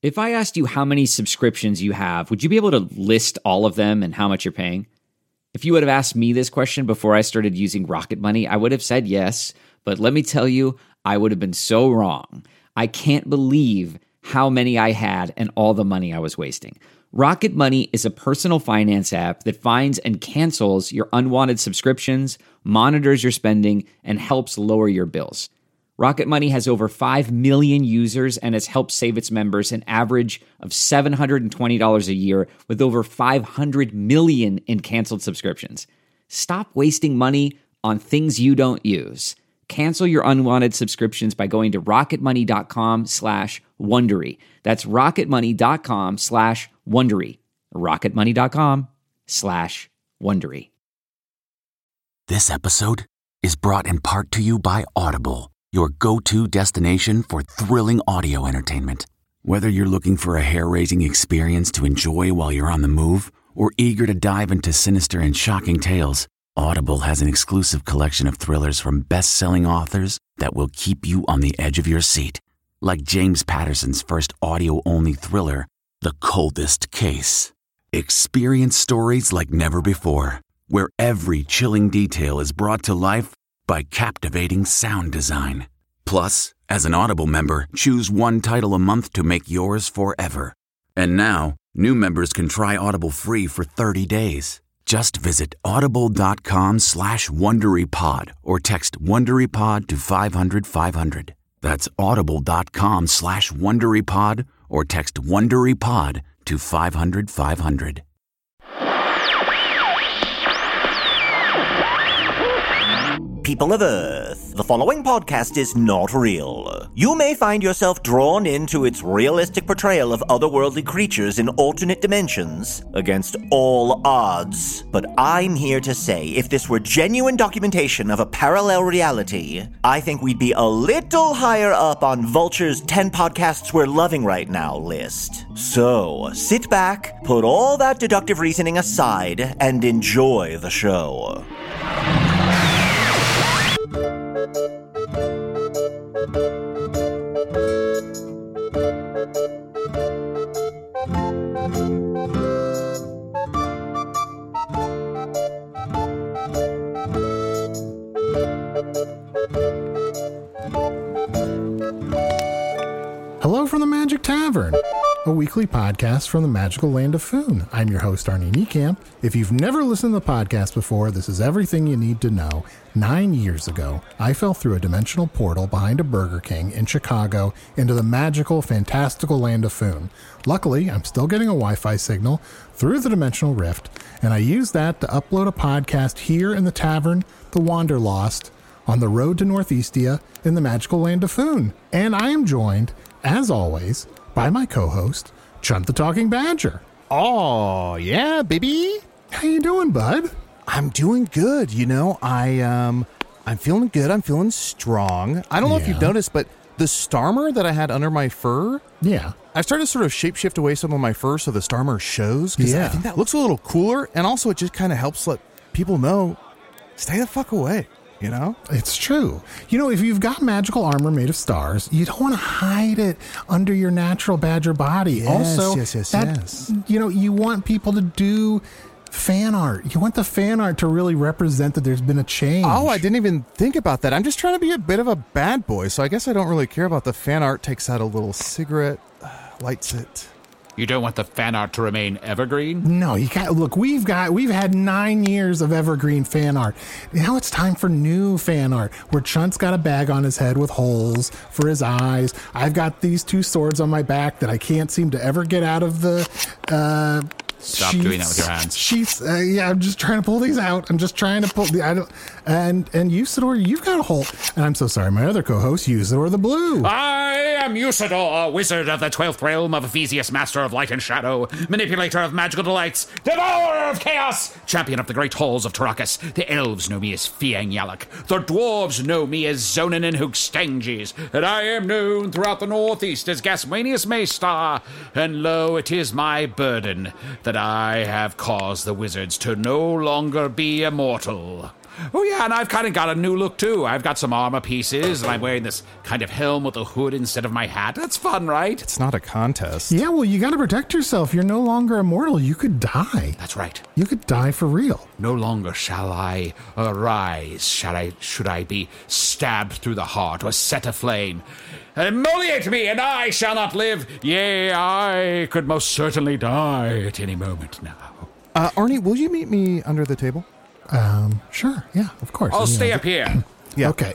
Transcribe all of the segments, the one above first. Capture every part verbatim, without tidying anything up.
If I asked you how many subscriptions you have, would you be able to list all of them and how much you're paying? If you would have asked me this question before I started using Rocket Money, I would have said yes, but let me tell you, I would have been so wrong. I can't believe how many I had and all the money I was wasting. Rocket Money is a personal finance app that finds and cancels your unwanted subscriptions, monitors your spending, and helps lower your bills. Rocket Money has over five million users and has helped save its members an average of seven hundred twenty dollars a year with over five hundred million in canceled subscriptions. Stop wasting money on things you don't use. Cancel your unwanted subscriptions by going to rocketmoney.com slash Wondery. That's rocketmoney.com slash Wondery. rocketmoney.com slash Wondery. This episode is brought in part to you by Audible, your go-to destination for thrilling audio entertainment. Whether you're looking for a hair-raising experience to enjoy while you're on the move or eager to dive into sinister and shocking tales, Audible has an exclusive collection of thrillers from best-selling authors that will keep you on the edge of your seat. Like James Patterson's first audio-only thriller, The Coldest Case. Experience stories like never before, where every chilling detail is brought to life by captivating sound design. Plus, as an Audible member, choose one title a month to make yours forever. And now, new members can try Audible free for thirty days. Just visit audible.com slash WonderyPod or text WonderyPod to five hundred five hundred. That's audible.com slash WonderyPod or text WonderyPod to five hundred five hundred. People of Earth, the following podcast is not real. You may find yourself drawn into its realistic portrayal of otherworldly creatures in alternate dimensions against all odds. But I'm here to say, if this were genuine documentation of a parallel reality, I think we'd be a little higher up on Vulture's ten podcasts we're loving right now list. So, sit back, put all that deductive reasoning aside, and enjoy the show. Hello from the Magic Tavern, a weekly podcast from the magical land of Foon. I'm your host, Arnie Niekamp. If you've never listened to the podcast before, this is everything you need to know. Nine years ago, I fell through a dimensional portal behind a Burger King in Chicago into the magical, fantastical land of Foon. Luckily, I'm still getting a Wi-Fi signal through the dimensional rift, and I used that to upload a podcast here in the tavern, The Wanderlost, on the road to Northeastia in the magical land of Foon. And I am joined, as always, by my co-host, Chunt the Talking Badger. Oh, yeah, baby. How you doing, bud? I'm doing good. You know, I, um, I'm feeling good. I'm feeling strong. I don't know Yeah. if you've noticed, but the Starmer that I had under my fur, Yeah. I started to sort of shapeshift away some of my fur so the Starmer shows. 'Cause Yeah. I think that looks a little cooler. And also it just kind of helps let people know, stay the fuck away. You know? It's true. You know, if you've got magical armor made of stars, you don't want to hide it under your natural badger body. Yes, also, yes, yes, that, yes. you know, you want people to do fan art. You want the fan art to really represent that there's been a change. Oh, I didn't even think about that. I'm just trying to be a bit of a bad boy, so I guess I don't really care about the fan art. Takes out a little cigarette, uh, lights it. You don't want the fan art to remain evergreen? No, you got look. We've got we've had nine years of evergreen fan art. Now it's time for new fan art. Where Chunt's got a bag on his head with holes for his eyes. I've got these two swords on my back that I can't seem to ever get out of the. Uh, Stop sheaths. doing that with your hands. Sheaths. Uh, yeah, I'm just trying to pull these out. I'm just trying to pull the. I don't. And and Usador, you've got a hole. And I'm so sorry. My other co-host, Usador the Blue. I am Usador, wizard of the twelfth realm of Ephesius, master of light and shadow, manipulator of magical delights, devourer of chaos, champion of the great halls of Tarakas. The elves know me as Fiang Yalak. The dwarves know me as Zonin and Hookstanges. And I am known throughout the northeast as Gaswanius Maystar. And lo, it is my burden that I have caused the wizards to no longer be immortal. Oh, yeah, and I've kind of got a new look, too. I've got some armor pieces, and I'm wearing this kind of helm with a hood instead of my hat. That's fun, right? It's not a contest. Yeah, well, you got to protect yourself. You're no longer immortal. You could die. That's right. You could die for real. No longer shall I arise, shall I, should I be stabbed through the heart or set aflame. Immolate me, and I shall not live. Yea, I could most certainly die at any moment now. Uh, Arnie, will you meet me under the table? Um, sure. Yeah, of course. I'll You stay know, up here. Yeah. Okay.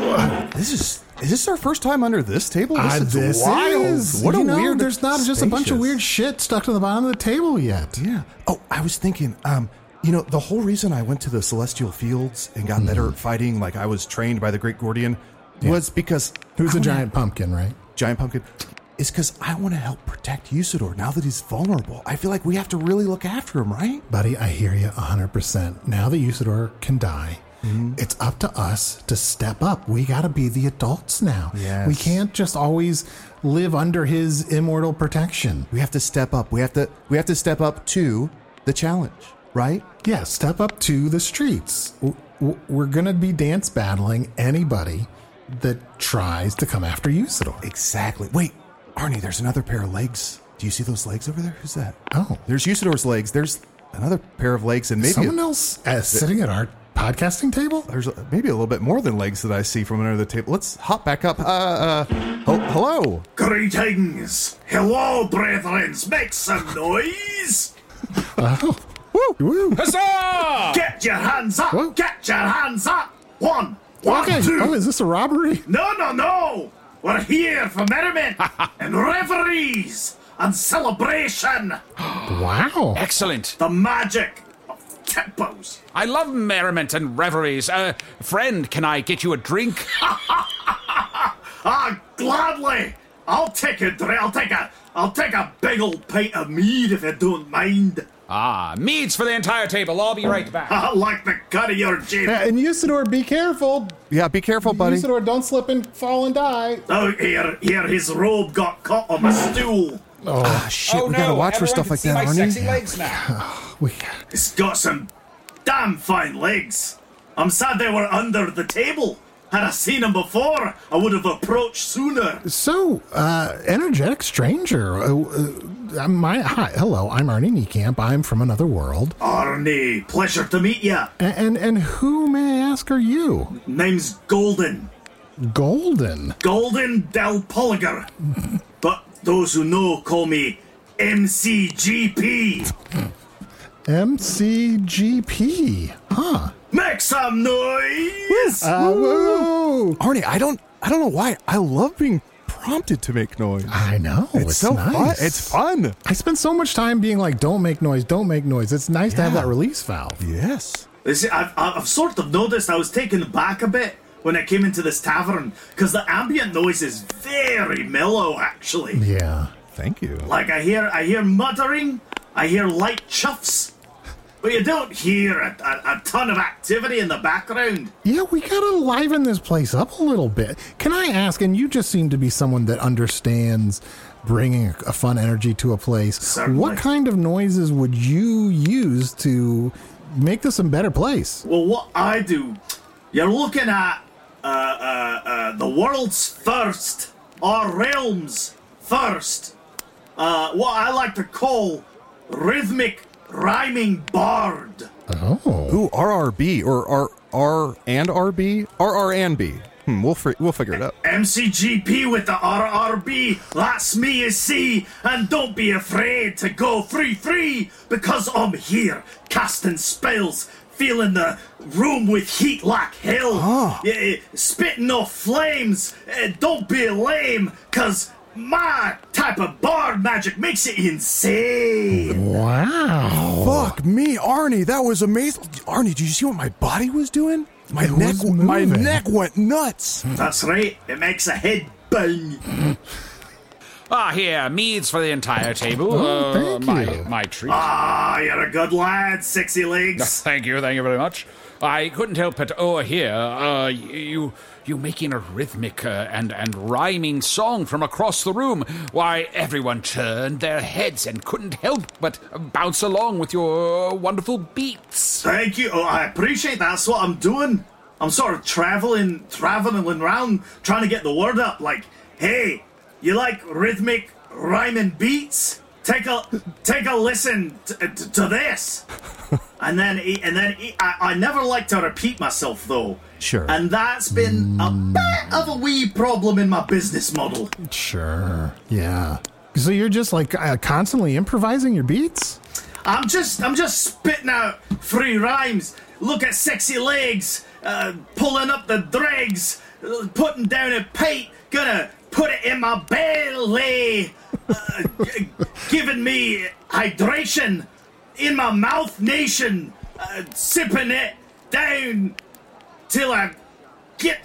This is is this our first time under this table? This Uh, is this wild. is. What you a know, weird. There's not just a bunch of spacious. weird shit stuck to the bottom of the table yet. Yeah. Oh, I was thinking. Um, you know, the whole reason I went to the Celestial Fields and got better at fighting, like I was trained by the Great Gordian, Yeah. was because Who's I the wanna- giant pumpkin, right? giant pumpkin. Is because I want to help protect Usador now that he's vulnerable. I feel like we have to really look after him, right? Buddy, I hear you one hundred percent. Now that Usador can die, it's up to us to step up. We got to be the adults now. Yes. We can't just always live under his immortal protection. We have to step up. We have to. We have to step up to the challenge, right? Yeah, step up to the streets. W- w- We're going to be dance battling anybody that tries to come after Usador. Exactly. Wait, Arnie, there's another pair of legs. Do you see those legs over there? Who's that? Oh. There's Usador's legs. There's another pair of legs, and maybe Someone else uh, sitting at our podcasting table? there's a- maybe a little bit more than legs that I see from under the table. Let's hop back up. Uh, uh, hel- hello. Greetings! Hello, brethren! Make some noise! Oh. Woo! Woo! Huzzah! Get your hands up! Whoa. Get your hands up! One, one, Okay. two. Oh, is this a robbery? No, no, no! We're here for merriment and reveries and celebration. Wow. Excellent. The magic of tempos. I love merriment and reveries. Uh, friend, can I get you a drink? Ah, gladly. I'll take a drink. I'll take a. I'll take a big old pint of mead if you don't mind. Ah, meads for the entire table. I'll be right back. I like the cut of your jib. Yeah, and Usador, be careful. Yeah, be careful, buddy. Usador, don't slip and fall and die. Oh, here, here, his robe got caught on my stool. Ah, shit, oh, we no. gotta watch for Everyone stuff can like see that, my Arnie. sexy legs now. We, It's got some damn fine legs. I'm sad they were under the table. Had I seen them before, I would have approached sooner. so, uh, energetic stranger. Uh, uh, my, hi, hello, I'm Arnie Niekamp. I'm from another world. Arnie, pleasure to meet ya. And, and and who, may I ask, are you? Name's Golden. Golden. Golden Del Polliger. But those who know call me M C G P. M C G P. Huh. Make some noise! Uh, woo. Arnie, I don't, I don't know why. I love being prompted to make noise. I know. It's, It's, so nice. fun. It's fun. I spend so much time being like, don't make noise, don't make noise. It's nice to have Yeah. that release valve. Yes. You see, I've, I've sort of noticed I was taken back a bit when I came into this tavern, because the ambient noise is very mellow, actually. Yeah. Thank you. Like I hear, I hear muttering, I hear light chuffs, but you don't hear a, a, a ton of activity in the background. Yeah, we gotta liven this place up a little bit. Can I ask, and you just seem to be someone that understands bringing a, a fun energy to a place. Certainly. What kind of noises would you use to make this a better place? Well, what I do, you're looking at uh, uh, uh, the world's first, our realm's first, uh, what I like to call rhythmic rhyming bard. Oh. Ooh, R R B or R R and R B? R R and B. Hmm, we'll fi- we'll figure it out. M C G P with the R R B, that's me, you see, and don't be afraid to go free free, because I'm here, casting spells, feeling the room with heat like hell, Ah. yeah, spitting off flames, uh, don't be lame, cause my type of bard magic makes it insane. Wow. Fuck me, Arnie. That was amazing. Arnie, did you see what my body was doing? My It neck, was my moving. neck went nuts. That's right, it makes a head bang. Ah, here, meads for the entire table. Oh, uh, thank my, you. my treat. Ah, you're a good lad, Sexy Legs. Thank you, thank you very much. I couldn't help but overhear uh, you you making a rhythmic uh, and, and rhyming song from across the room. Why, everyone turned their heads and couldn't help but bounce along with your wonderful beats. Thank you. Oh, I appreciate that. That's what I'm doing. I'm sort of traveling, traveling around, trying to get the word up. Like, hey, you like rhythmic rhyming beats? Take a take a listen to, to, to this. And then, he, and then he, I, I never like to repeat myself, though. Sure. And that's been a bit of a wee problem in my business model. Sure. Yeah. So you're just like uh, constantly improvising your beats? I'm just, I'm just spitting out free rhymes. Look at Sexy Legs, uh, pulling up the dregs, uh, putting down a pate, gonna put it in my belly, uh, g- giving me hydration. In my mouth nation, uh, sipping it down till I get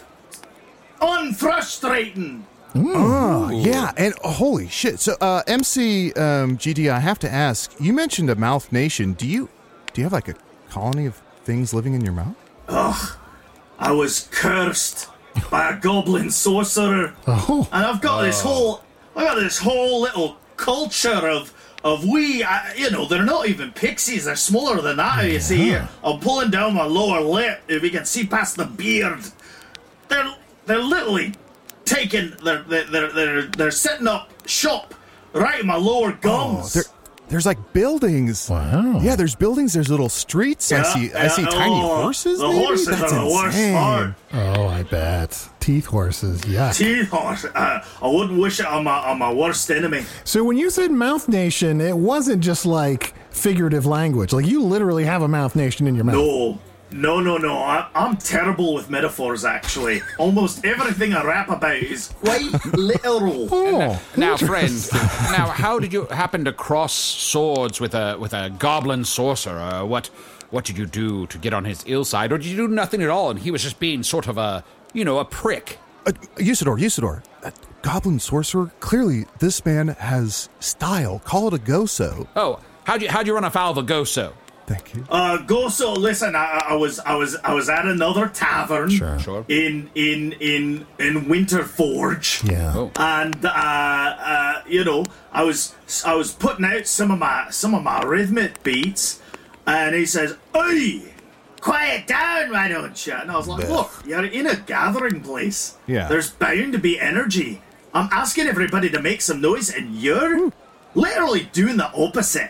unfrustrating. Oh, yeah, and oh, holy shit. So, uh, M C um, G D, I have to ask, you mentioned a mouth nation. Do you do you have like a colony of things living in your mouth? Ugh, I was cursed by a goblin sorcerer. Oh. And I've got this whole, I got this whole little culture of Of we, I, you know, they're not even pixies. They're smaller than that. You see here, I'm pulling down my lower lip. If you can see past the beard, they're they're literally taking. They're they're they're they're setting up shop right in my lower gums. Oh, there, there's like buildings. Wow. Yeah, there's buildings. There's little streets. I Yeah, see. I yeah, see tiny oh, horses. The maybe? horses That's are the worst insane. part. Oh, I bet. Teeth horses. Yuck. Teeth horse. Uh, I wouldn't wish it on my on my worst enemy. So when you said mouth nation, it wasn't just like figurative language. Like you literally have a mouth nation in your mouth. No, no, no, no. I, I'm terrible with metaphors. Actually, almost everything I rap about is quite literal. Oh, Now, friend, now how did you happen to cross swords with a with a goblin sorcerer? What what did you do to get on his ill side, or did you do nothing at all and he was just being sort of a you know a prick? Uh, Usador, Usador, uh, goblin sorcerer. Clearly, this man has style. Call it a goso. Oh, how'd you how'd you run afoul of a goso? Thank you. Uh, Goso, listen. I, I was, I was, I was at another tavern Sure. Sure. in in in in Winterforge. yeah. Oh. And uh, uh, you know, I was I was putting out some of my some of my rhythmic beats, and he says, "Oi, quiet down, why don't you?" And I was like, "Look, you're in a gathering place. Yeah. There's bound to be energy. I'm asking everybody to make some noise, and you're literally doing the opposite."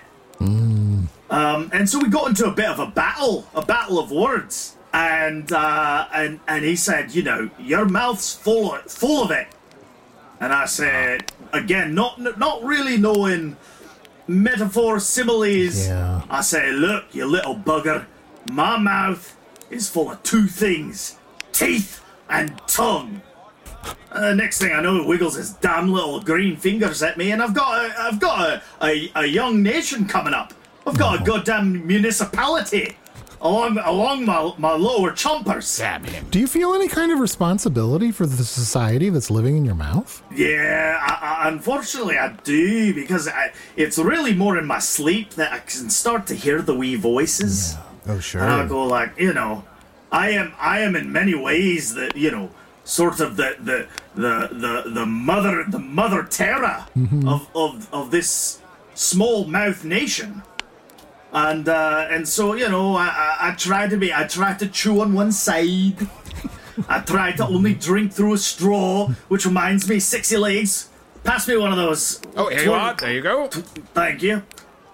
Um, and so we got into a bit of a battle, a battle of words, and uh, and and he said, "You know, your mouth's full of, full of it." And I said, again, not not really knowing metaphors, similes. Yeah. I say, "Look, you little bugger, my mouth is full of two things: teeth and tongue." And the next thing I know, he wiggles his damn little green fingers at me, and I've got a, I've got a, a, a young nation coming up. I've got a goddamn municipality along along my my lower chompers. Damn him. Do you feel any kind of responsibility for the society that's living in your mouth? Yeah, I, I, unfortunately I do, because I, it's really more in my sleep that I can start to hear the wee voices. Oh, sure. And I go like, you know, I am I am in many ways the, you know, sort of the the the the, the mother the mother terra of, of of this small mouth nation. And uh, and so, you know, I, I, I try to be I try to chew on one side. I try to only drink through a straw, which reminds me, Sexy Legs, pass me one of those. Oh, here you are. There you go. Thank you.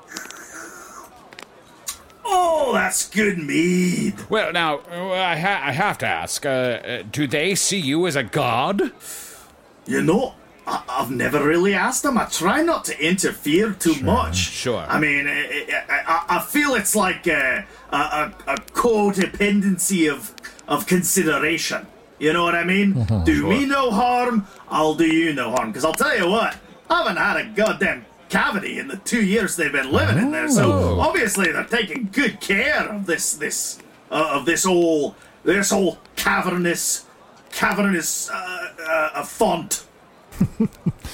Oh, that's good mead. Well, now, uh, I, ha- I have to ask, uh, uh, do they see you as a god? You know, I- I've never really asked them. I try not to interfere too much. sure. I mean, I, I, I feel it's like a, a, a, a codependency of of consideration. You know what I mean? Do me no harm, I'll do you no harm. Because I'll tell you what, I haven't had a goddamn cavity in the two years they've been living in there. So obviously they're taking good care of this this uh, of this whole this whole cavernous cavernous uh, uh, font.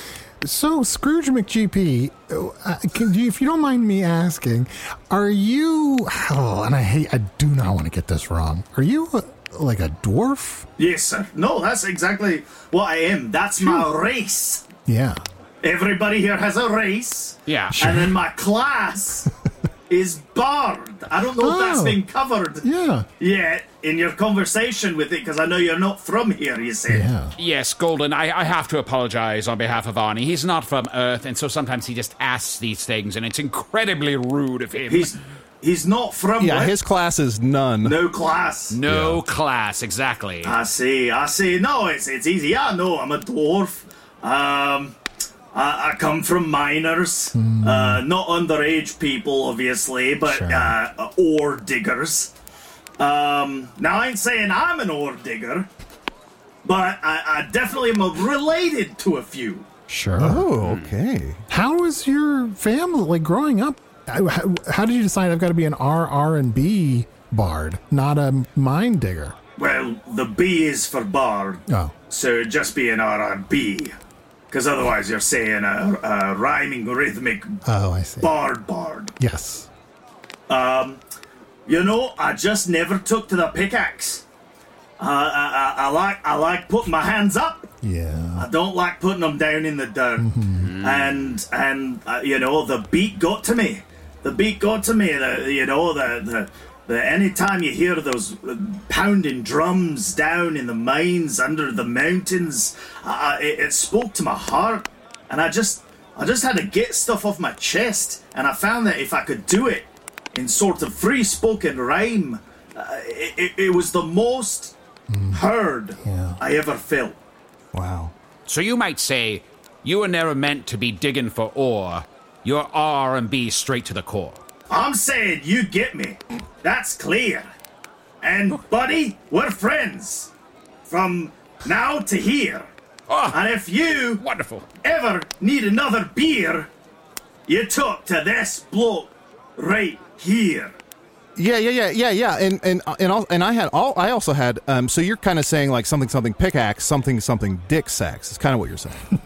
So, Scrooge McGP, uh, can you, if you don't mind me asking, are you, oh, and I hate, I do not want to get this wrong, are you a, like a dwarf? Yes, sir. No, that's exactly what I am. That's my race. Yeah. Everybody here has a race. Yeah. And then my class is Bard. I don't know if that's Oh. been covered Yeah. yet in your conversation with it, because I know you're not from here, you said. Yeah. Yes, Golden, I, I have to apologize on behalf of Arnie. He's not from Earth, and so sometimes he just asks these things, and it's incredibly rude of him. He's he's not from Yeah, what? his class is none. No class. no class, exactly. I see, I see. No, it's it's easy. Yeah, no, I'm a dwarf. Um, I, I come from miners. Uh, not underage people, obviously, but Sure. uh, ore diggers. Um, now, I ain't saying I'm an ore digger, but I, I definitely am related to a few. Sure. Oh, okay. How was your family, like, growing up? How, how did you decide I've got to be an R, R, and B bard, not a mine digger? Well, the B is for bard, Oh. so it'd just be an R R B. Because otherwise you're saying a, a rhyming, rhythmic Oh, I see. bard bard. Yes. You know, I just never took to the pickaxe. Uh, I, I, I like I like putting my hands up. Yeah. I don't like putting them down in the dirt. And and uh, you know, the beat got to me. The beat got to me. The you know the the. the anytime you hear those pounding drums down in the mines under the mountains, uh, it, it spoke to my heart, and I just I just had to get stuff off my chest, and I found that if I could do it in sort of free spoken rhyme, uh, it, it, it was the most heard Yeah. I ever felt. Wow. So you might say, you were never meant to be digging for ore. You're R and B straight to the core. I'm saying you get me. That's clear. And, buddy, we're friends. From now to here. Oh, And if you wonderful. ever need another beer, you talk to this bloke right here. Yeah, yeah, yeah, yeah, yeah. And and and all, and I had all. I also had. Um. So you're kind of saying like something, something pickaxe, something, something dick sax. It's kind of what you're saying.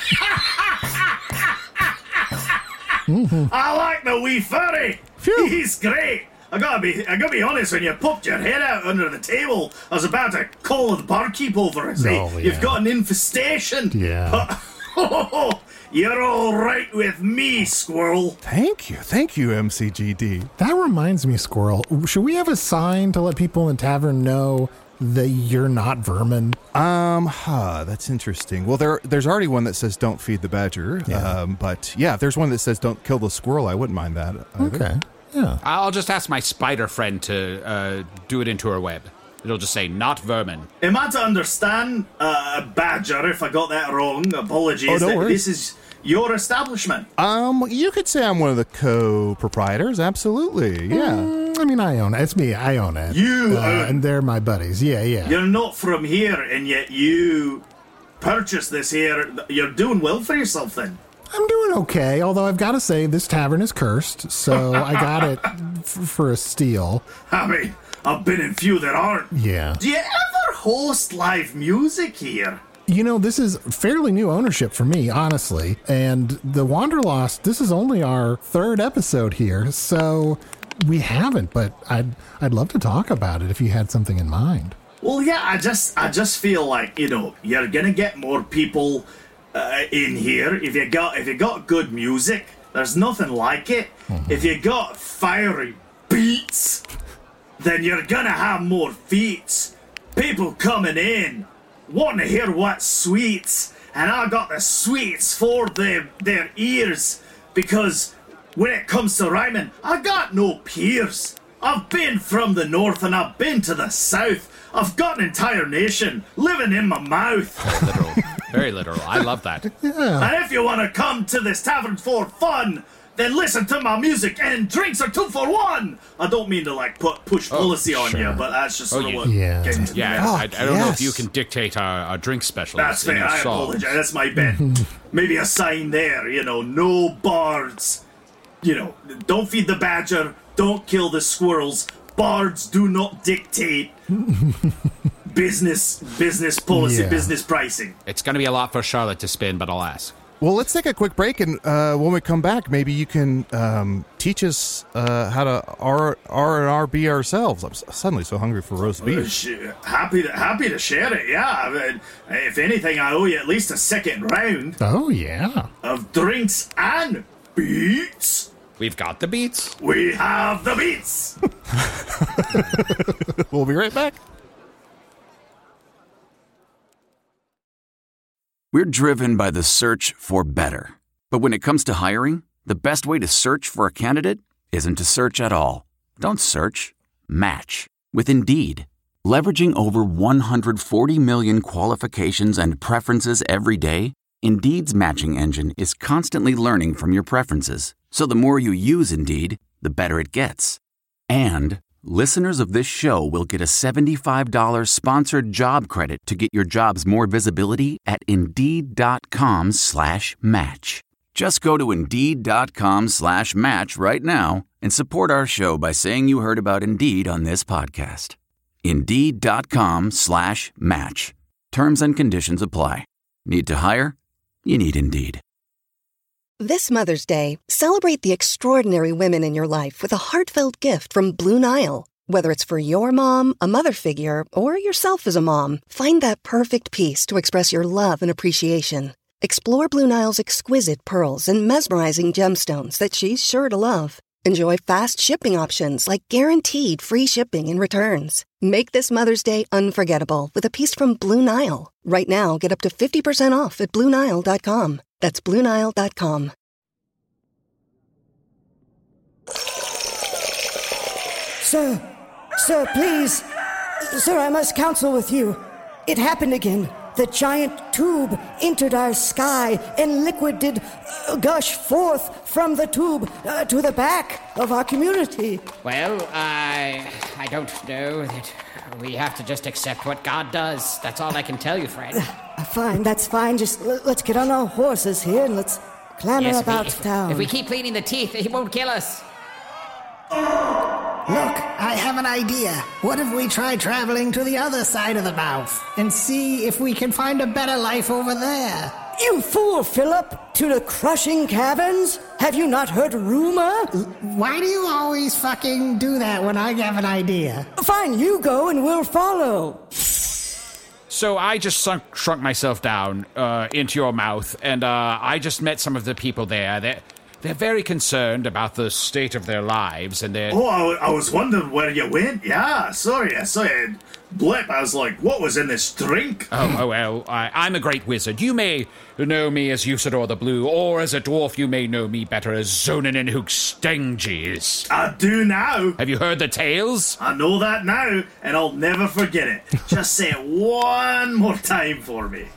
I like the wee furry. Phew. He's great. I gotta be, I gotta be honest. When you popped your head out under the table, I was about to call the barkeep over and say, Oh, yeah. "You've got an infestation." Yeah. But, you're all right with me, squirrel. Thank you, thank you, M C G D. That reminds me, Squirrel. Should we have a sign to let people in the tavern know that you're not vermin? Um, huh, that's interesting. Well, there, there's already one that says "Don't feed the badger." Yeah. Um, but yeah, if there's one that says "Don't kill the squirrel," I wouldn't mind that. either. Okay. Yeah. I'll just ask my spider friend to uh, do it into her web. It'll just say, not vermin. Am I to understand, uh, Badger, if I got that wrong? Apologies. Oh, don't that worry. This is your establishment. Um, you could say I'm one of the co-proprietors. Absolutely, yeah. Mm, I mean, I own it. It's me. I own it. You uh, own- and they're my buddies. Yeah, yeah. You're not from here, and yet you purchased this here. You're doing well for yourself, then. I'm doing okay, although I've got to say this tavern is cursed, so I got it f- for a steal. I mean, I've been in few that aren't. Yeah. Do you ever host live music here? You know, this is fairly new ownership for me, honestly. And the Wanderlost, this is only our third episode here, so we haven't, but I'd I'd love to talk about it if you had something in mind. Well, yeah, I just I just feel like, you know, you're gonna get more people uh, in here if you got if you got good music. There's nothing like it. If you got fiery beats, then you're gonna have more feats. People coming in wanting to hear what's sweets, and I got the sweets for their their ears, because when it comes to rhyming, I got no peers. I've been from the north and I've been to the south. I've got an entire nation living in my mouth. Literal. Very literal. I love that. And if you want to come to this tavern for fun, then listen to my music and drinks are two for one. I don't mean to like put push policy on sure. you, but that's just Oh, sort of you- what Yeah. came to me. Yeah, I, I don't know if yes. you can dictate our, our drink specials. That's in fair. your I songs. apologize. That's my bet. Maybe a sign there, you know, no bards. You know, don't feed the badger, don't kill the squirrels. Bards do not dictate business business policy, Yeah. business pricing. It's going to be a lot for Charlotte to spin, but I'll ask. Well, let's take a quick break, and uh, when we come back, maybe you can um, teach us uh, how to R R and R B ourselves. I'm suddenly so hungry for roast beef. Happy to, happy to share it, yeah. I mean, if anything, I owe you at least a second round. Oh, yeah. Of drinks and beats. We've got the beats. We have the beats. We'll be right back. We're driven by the search for better. But when it comes to hiring, the best way to search for a candidate isn't to search at all. Don't search, match with Indeed. Leveraging over one hundred forty million qualifications and preferences every day, Indeed's matching engine is constantly learning from your preferences. So the more you use Indeed, the better it gets. And listeners of this show will get a seventy-five dollars sponsored job credit to get your jobs more visibility at Indeed.com slash match. Just go to Indeed.com slash match right now and support our show by saying you heard about Indeed on this podcast. Indeed.com slash match. Terms and conditions apply. Need to hire? You need Indeed. This Mother's Day, celebrate the extraordinary women in your life with a heartfelt gift from Blue Nile. Whether it's for your mom, a mother figure, or yourself as a mom, find that perfect piece to express your love and appreciation. Explore Blue Nile's exquisite pearls and mesmerizing gemstones that she's sure to love. Enjoy fast shipping options like guaranteed free shipping and returns. Make this Mother's Day unforgettable with a piece from Blue Nile. Right now, get up to fifty percent off at Blue Nile dot com. That's Blue Nile dot com. Sir, sir, please. Sir, I must counsel with you. It happened again. The giant tube entered our sky, and liquid did uh, gush forth from the tube uh, to the back of our community. Well, I I don't know that we have to just accept what God does. That's all I can tell you, friend. Uh, fine, that's fine. Just l- let's get on our horses here and let's clamber yes, about we, if, town. If we keep cleaning the teeth, he won't kill us. Look, I have an idea. What if we try traveling to the other side of the mouth and see if we can find a better life over there? You fool, Philip! To the crushing caverns? Have you not heard rumor? Why do you always fucking do that when I have an idea? Fine, you go and we'll follow. So I just sunk, shrunk myself down uh, into your mouth, and uh, I just met some of the people there. They're, they're very concerned about the state of their lives, and they're... Oh, I, w- I was wondering where you went. Yeah, sorry, I saw it. Blip, I was like, what was in this drink? Oh, oh well, I, I'm a great wizard. You may know me as Usador the Blue, or as a dwarf you may know me better as Zonin Hookstanges. I do now. Have you heard the tales? I know that now, and I'll never forget it. Just say it one more time for me.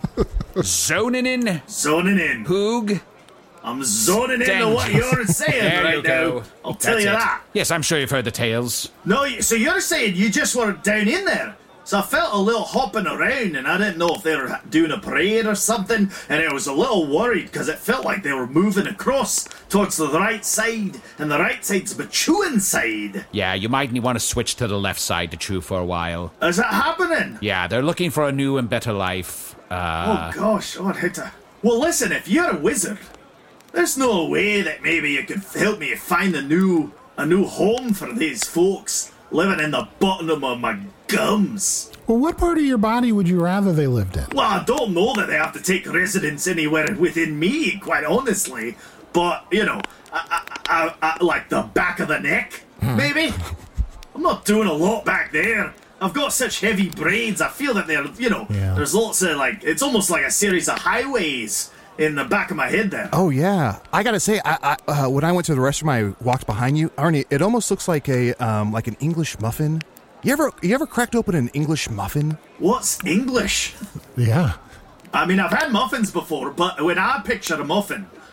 Zonin Zoning in. Hoog. I'm zoning into what you're saying there right you go. now. I'll tell That's you it. that. Yes, I'm sure you've heard the tales. No, so you're saying you just were down in there. So I felt a little hopping around, and I didn't know if they were doing a parade or something, and I was a little worried because it felt like they were moving across towards the right side, and the right side's the chewing side. Yeah, you might want to switch to the left side to chew for a while. Is that happening? Yeah, they're looking for a new and better life. Uh, oh gosh, oh, I'd hate to... Well, listen, if you're a wizard, there's no way that maybe you could help me find a new a new home for these folks living in the bottom of my gums. Well, what part of your body would you rather they lived in? Well, I don't know that they have to take residence anywhere within me, quite honestly. But, you know, I, I, I, I, like the back of the neck, maybe? I'm not doing a lot back there. I've got such heavy braids, I feel that they're, you know, yeah. There's lots of, like, it's almost like a series of highways in the back of my head there. Oh, yeah. I gotta say, I, I, uh, when I went to the restroom, I walked behind you. Arnie, it almost looks like a um, like an English muffin. You ever you ever cracked open an English muffin? What's English? Yeah. I mean, I've had muffins before, but when I picture a muffin,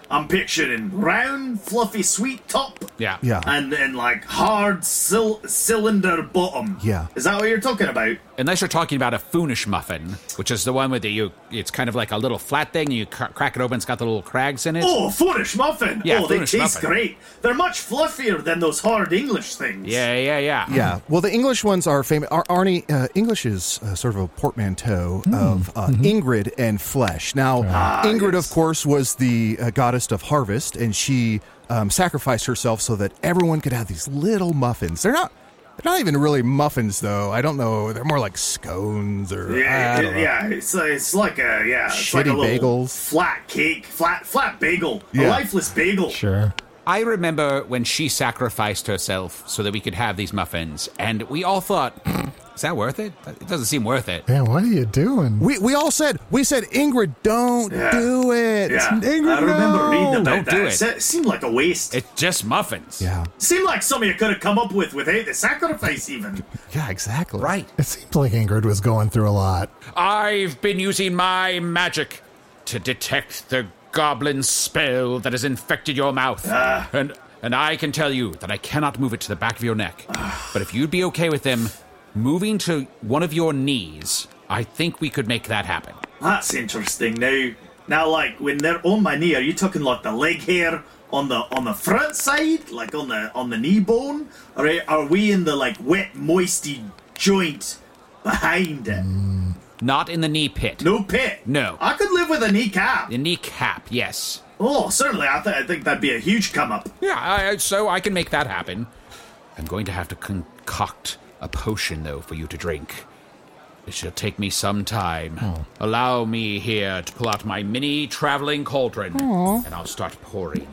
I'm picturing round, fluffy, sweet top. Yeah. Yeah. And then, like, hard sil- cylinder bottom. Yeah. Is that what you're talking about? Unless you're talking about a Foonish muffin, which is the one with the, you, it's kind of like a little flat thing, and you cr- crack it open, it's got the little crags in it. Oh, Foonish muffin. Yeah, oh, they Foonish taste muffin. great. They're much fluffier than those hard English things. Yeah, yeah, yeah. Yeah. Well, the English ones are famous. Ar- Arnie, uh, English is uh, sort of a portmanteau of uh, Ingrid and flesh. Now, Ah, Ingrid, yes. of course, was the uh, goddess of harvest, and she um, sacrificed herself so that everyone could have these little muffins. They're not. They're not even really muffins, though. I don't know. They're more like scones or Yeah, I don't it- know. yeah, it's uh, it's like a yeah, it's like a Shitty little bagels. flat cake, flat flat bagel, a Yeah. lifeless bagel. Sure. I remember when she sacrificed herself so that we could have these muffins, and we all thought, is that worth it? It doesn't seem worth it. Man, what are you doing? We we all said we said Ingrid, don't Yeah. do it. Yeah, Ingrid, I remember no. reading about Don't that. do It it. se- seemed like a waste. It It's just muffins. Yeah, seemed like something you could have come up with without the sacrifice, even. yeah, exactly. Right. It seems like Ingrid was going through a lot. I've been using my magic to detect the goblin spell that has infected your mouth. Ah. And and I can tell you that I cannot move it to the back of your neck. But if you'd be okay with them moving to one of your knees, I think we could make that happen. That's interesting. Now, now, like when they're on my knee, are you talking like the leg hair on the on the front side, like on the on the knee bone, or are we in the like wet, moisty joint behind it? Not in the knee pit. No pit. No. I could live with a kneecap. The kneecap, yes. Oh, certainly. I, th- I think that'd be a huge come up. Yeah, I, I- so I can make that happen. I'm going to have to concoct a potion, though, for you to drink. It shall take me some time. Allow me here to pull out my mini traveling cauldron, and I'll start pouring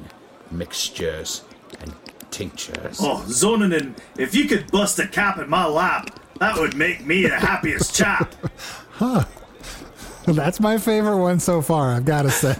mixtures and tinctures. Oh, zoning in. If you could bust a cap in my lap, that would make me the happiest chap. That's my favorite one so far, I've got to say.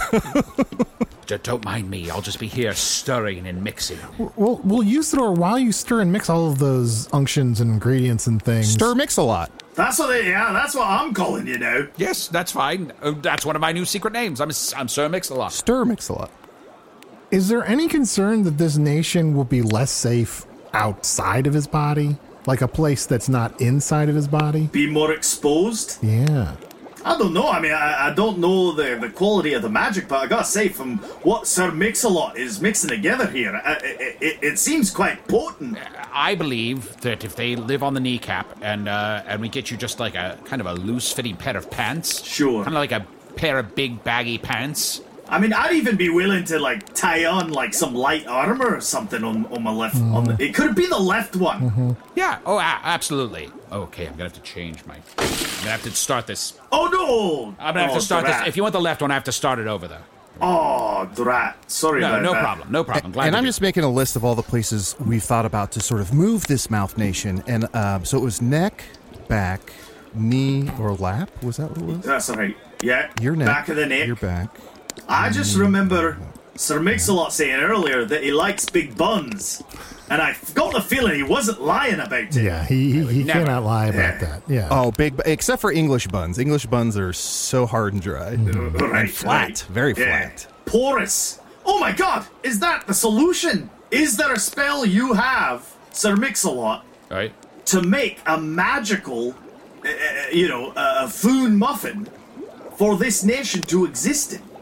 D- Don't mind me. I'll just be here stirring and mixing. well, well, Usador, while you stir and mix all of those unctions and ingredients and things. Stir mix a lot. That's what they, yeah, that's what I'm calling you now. Yes, that's fine. Uh, that's one of my new secret names. I'm, I'm Sir Mix-a-Lot. Stir mix a lot. Is there any concern that this nation will be less safe outside of his body? Like a place that's not inside of his body? Be more exposed? Yeah. I don't know. I mean, I, I don't know the, the quality of the magic, but I gotta say, from what Sir Mix-a-Lot is mixing together here, I, it, it, it seems quite potent. I believe that if they live on the kneecap and uh, and we get you just like a kind of a loose-fitting pair of pants, Sure. kind of like a pair of big baggy pants. I mean, I'd even be willing to like tie on like some light armor or something on, on my left. On the, it could be the left one. Yeah. Oh, a- absolutely. Okay, I'm gonna have to change my. I'm gonna have to start this. Oh no! I'm gonna have oh, to start drat. this. If you want the left one, I have to start it over though. Oh, drat. Sorry No, about no that. problem. No problem. Glad and to I'm do just making a list of all the places we've thought about to sort of move this mouth nation. And um, so it was neck, back, knee, or lap. Was that what it was? That's all right. Yeah. Your neck. Back of the neck. Your back. I just remember Sir Mix-a-Lot saying earlier that he likes big buns. And I got the feeling he wasn't lying about it. Yeah, he, he, he Never. cannot lie about that. Yeah. Oh, big, bu- except for English buns. English buns are so hard and dry. Right, And flat. right. Very Yeah. flat. Porous. Oh my god, is that the solution? Is there a spell you have, Sir Mix-a-Lot, All right. to make a magical, uh, you know, uh, a foon muffin for this nation to exist in?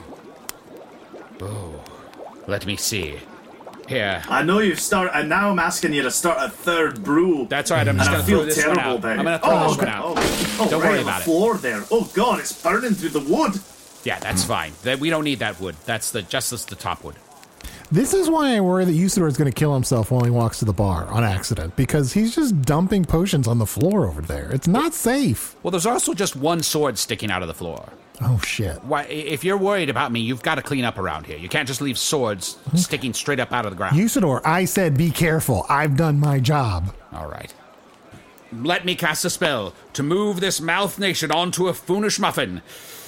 Let me see. Here. I know you've started, and now I'm asking you to start a third brew. That's all right. I'm just And I gonna feel throw this one terrible out. about I'm gonna it. throw oh, this one okay. out. Oh, oh, Don't right worry on about the it. floor there. Oh god, it's burning through the wood. Yeah, that's fine. That we don't need that wood. That's the just the top wood. This is why I worry that Usador is going to kill himself when he walks to the bar on accident, because he's just dumping potions on the floor over there. It's not safe. Well, there's also just one sword sticking out of the floor. Oh, shit. Why? If you're worried about me, you've got to clean up around here. You can't just leave swords sticking straight up out of the ground. Usador, I said be careful. I've done my job. All right. Let me cast a spell to move this mouth nation onto a foonish muffin.